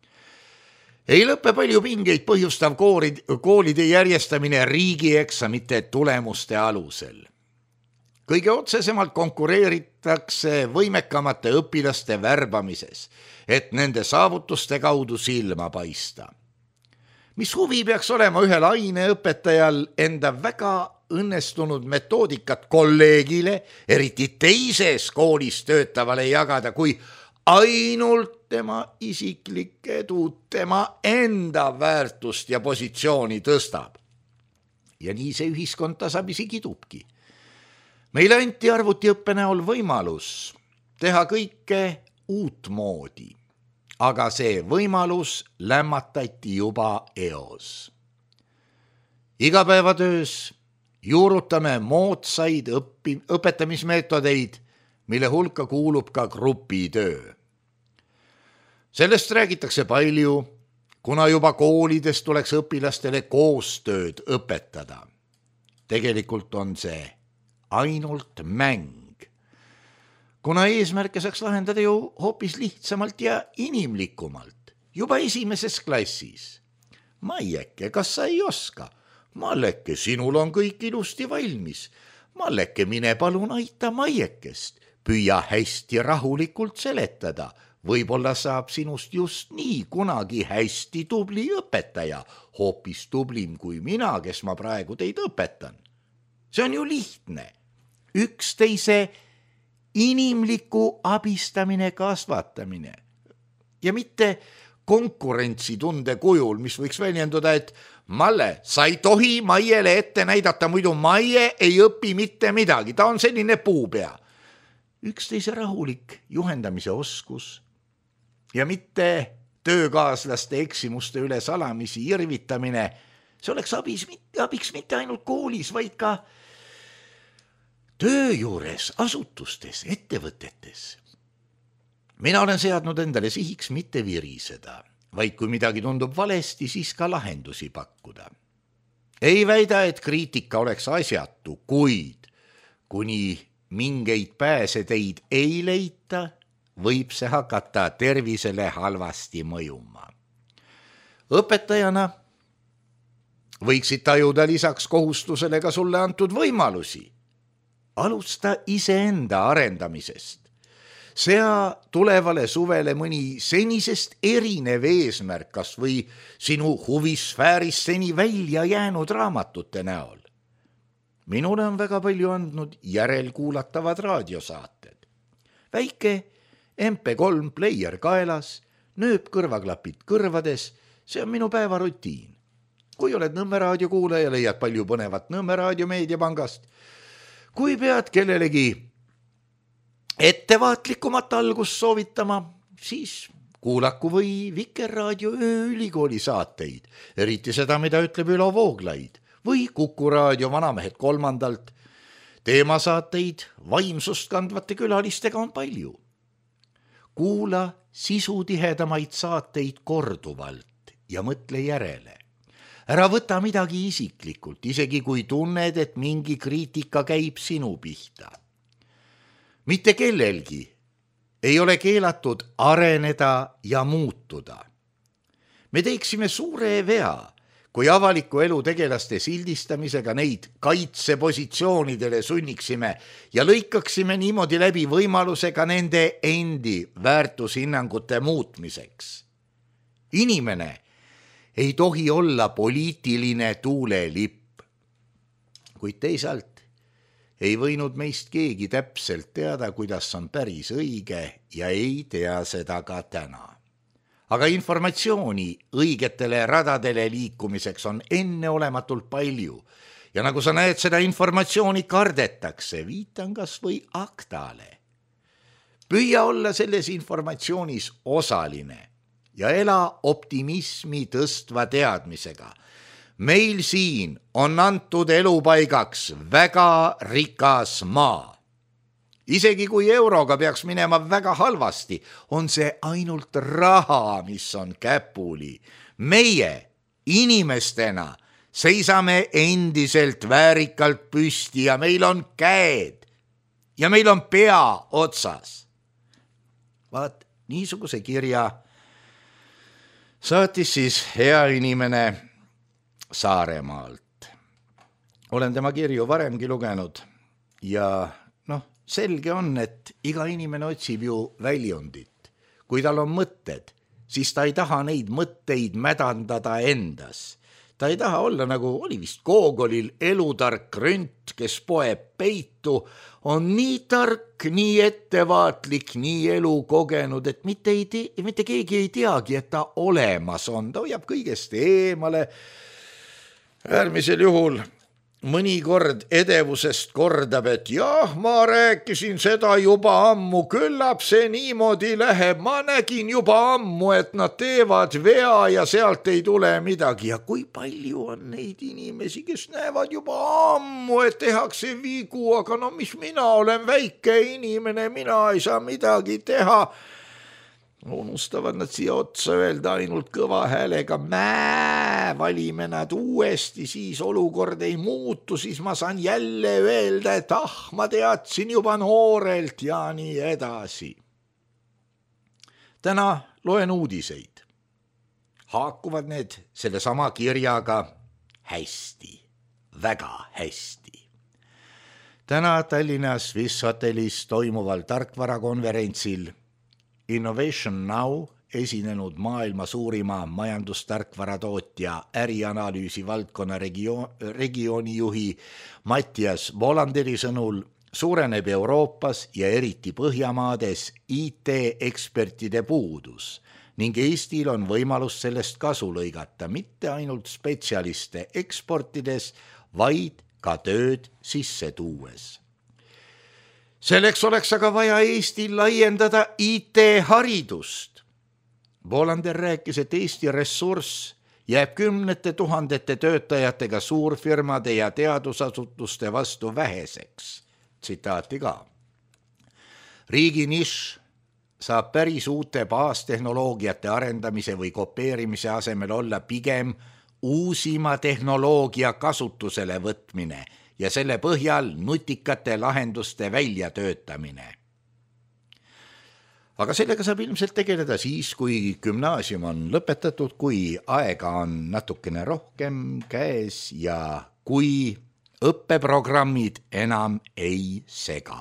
Ei lõppe palju pingeid põhjustav koolid, koolide järjestamine riigieksamite tulemuste alusel. Kõige otsesemalt konkureeritakse võimekamate õpilaste värbamises, et nende saavutuste kaudu silma paista. Mis huvi peaks olema ühel aineõpetajal enda väga õnnestunud metoodikat kolleegile, eriti teises koolis töötavale jagada, kui ainult tema isiklik edu, tema enda väärtust ja positsiooni tõstab. Ja nii see ühiskond tasapisi kidubki. Meile anti arvutiõppe näol võimalus teha kõike uutmoodi, aga see võimalus lämmatati juba eos. Igapäevatöös juurutame moodsaid õppi, õpetamismeetodeid, mille hulka kuulub ka grupitöö. Sellest räägitakse palju, kuna juba koolides tuleks õpilastele koostööd õpetada. Tegelikult on see ainult mäng, kuna eesmärke saaks lahendada ju hoopis lihtsamalt ja inimlikumalt, juba esimeses klassis. Maieke, kas sa ei oska? Malleke, sinul on kõik ilusti valmis. Malleke, mine palun aita Maiekest. Püüa hästi rahulikult seletada. Võib-olla saab sinust just nii kunagi hästi tubli õpetaja, hoopis tublim kui mina, kes ma praegu teid õpetan. See on ju lihtne. Üksteise inimliku abistamine, kasvatamine. Ja mitte konkurentsitunde kujul, mis võiks väljenduda, et Malle, sa ei tohi Maiele ette näidata, muidu Maie ei õpi mitte midagi, ta on selline puupea. Üksteise rahulik juhendamise oskus ja mitte töökaaslaste eksimuste üle salamisi irvitamine, see oleks abis, abiks mitte ainult koolis, vaid ka töö juures, asutustes, ettevõtetes. Mina olen seadnud endale sihiks mitte viriseda, vaid kui midagi tundub valesti, siis ka lahendusi pakkuda. Ei väida, et kriitika oleks asjatu, kuid kuni mingeid pääseteid ei leita, võib see hakata tervisele halvasti mõjuma. Õpetajana võiksid tajuda lisaks kohustusele ka sulle antud võimalusi. Alusta iseenda arendamisest. Sea tulevale suvele mõni senisest erinev eesmärk, kas või sinu huvisfääris seni välja jäänud raamatute näol. Minule on väga palju andnud järelkuulatavad raadiosaated. Väike M P kolm player kaelas, nööb kõrvaklapid kõrvades, see on minu päevarutiin. Kui oled Nõmme raadio kuulaja, leiad palju põnevat Nõmme raadio meediapangast. Kui pead kellelegi ettevaatlikumat algust soovitama, siis kuulaku või Vikerraadio ööülikooli saateid, eriti seda, mida ütleb Ülo Vooglaid, või Kuku raadio Vanamehed kolmandalt. Teemasaateid vaimsust kandvate külalistega on palju. kuula sisutihedamaid saateid korduvalt ja mõtle järele. Ära võta midagi isiklikult, isegi kui tunned, et mingi kriitika käib sinu pihta. Mitte kellelgi ei ole keelatud areneda ja muutuda. Me teeksime suure vea, kui avaliku elu tegelaste sildistamisega neid kaitsepositsioonidele sunniksime ja lõikaksime niimoodi läbi võimalusega nende endi väärtushinnangute muutmiseks. Inimene ei tohi olla poliitiline tuulelipp, kuid teisalt ei võinud meist keegi täpselt teada, kuidas on päris õige ja ei tea seda ka täna. Aga informatsiooni õigetele radadele liikumiseks on enneolematult palju ja nagu sa näed, seda informatsiooni kardetakse, viitan kas või aktale. Püüa olla selles informatsioonis osaline ja ela optimismi tõstva teadmisega. Meil siin on antud elupaigaks väga rikas maa. Isegi kui euroga peaks minema väga halvasti, on see ainult raha, mis on käpuli. Meie inimestena seisame endiselt väärikalt püsti ja meil on käed ja meil on pea otsas. Vaat, niisuguse kirja saatis siis hea inimene Saaremaalt. Olen tema kirju varemgi lugenud ja noh, selge on, et iga inimene otsib ju väljundit. Kui tal on mõtted, siis ta ei taha neid mõtteid mädandada endas. Ta ei taha olla nagu oli vist Gogolil elutark rünt, kes poeb peitu, on nii tark, nii ettevaatlik, nii elu kogenud, et mitte, ei te, mitte keegi ei teagi, et ta olemas on. Ta hoiab kõigest eemale. Äärmisel juhul mõnikord edevusest kordab, et jah, ma rääkisin seda juba ammu, küllap see niimoodi läheb, ma nägin juba ammu, et nad teevad vea ja sealt ei tule midagi. Ja kui palju on neid inimesi, kes näevad juba ammu, et tehakse vigu, aga no mis mina olen väike inimene, mina ei saa midagi teha. Unustavad nad siia otsa öelda ainult kõva häälega mää, valime nad uuesti, siis olukord ei muutu, siis ma saan jälle öelda, et ah, ma teadsin juba noorelt ja nii edasi. Täna loen uudiseid. Haakuvad need selle sama kirjaga hästi, väga hästi. Täna Tallinna Swiss Hotellis toimuval tarkvarakonverentsil Innovation Now esinenud maailma suurima majandustarkvaratootja ärianalüüsi valdkonna regioon, regioonijuhi Mattias Volanderi sõnul suureneb Euroopas ja eriti Põhjamaades I T-ekspertide puudus ning Eestil on võimalus sellest kasu lõigata mitte ainult spetsialiste eksportides, vaid ka tööd sisse tuues. Selleks oleks aga vaja Eestil laiendada I T-haridust. Volander rääkis, et Eesti ressurss jääb kümnete tuhandete töötajatega suurfirmade ja teadusasutuste vastu väheseks. Tsitaati ka. Riigi nišš saab päris uute baastehnoloogiate arendamise või kopeerimise asemel olla pigem uusima tehnoloogia kasutusele võtmine ja selle põhjal nutikate lahenduste väljatöötamine. Aga sellega saab ilmselt tegeleda siis, kui gümnaasium on lõpetatud, kui aega on natukene rohkem käes ja kui õppeprogrammid enam ei sega.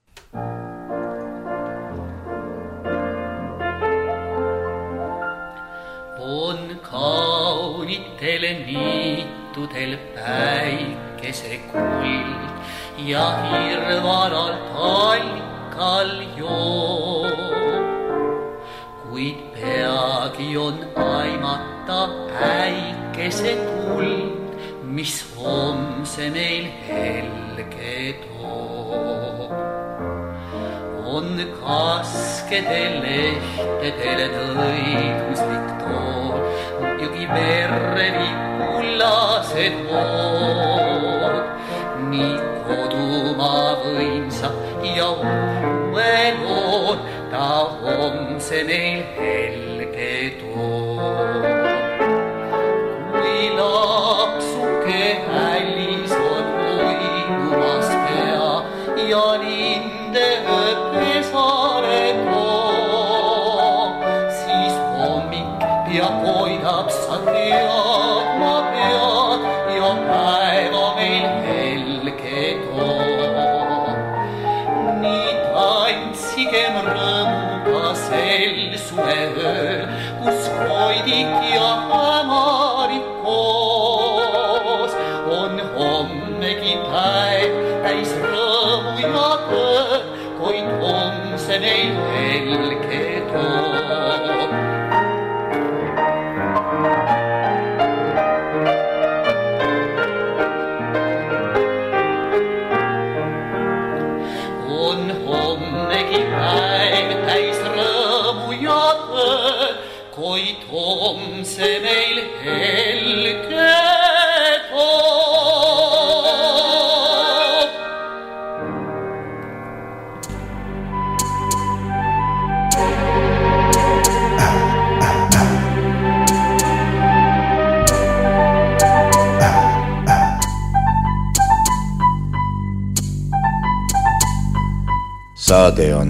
On kaunitel niitudel päikese kuld ja hirvalal talkal joo. Kuid peagi on aimata äikese tuld, mis homse meil helge toob. On kaskedel lehtedel nõiduslik tool, jõgi verre kullased vood. Nii kodumaa võimsa ja uue lood ta homse meil helge toob. Kui lapsuke hällis on uinumas pea ja linde pesare toob, siis hommik ja koidab sa teadma pead ja päeva meil helge toob. Nii tantsigem rõõmuga sel suveööl, kus koidik ja hämarik koos. On hommegi päev täis rõõmu ja tööd, koid homse neil helge toob. On hommegi päev täis rõõmu ja tööd, koid homse meil helge toob. Saade on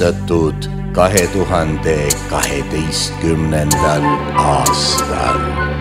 salvestatud kahe tuhande kaheteistkümnendal aastal.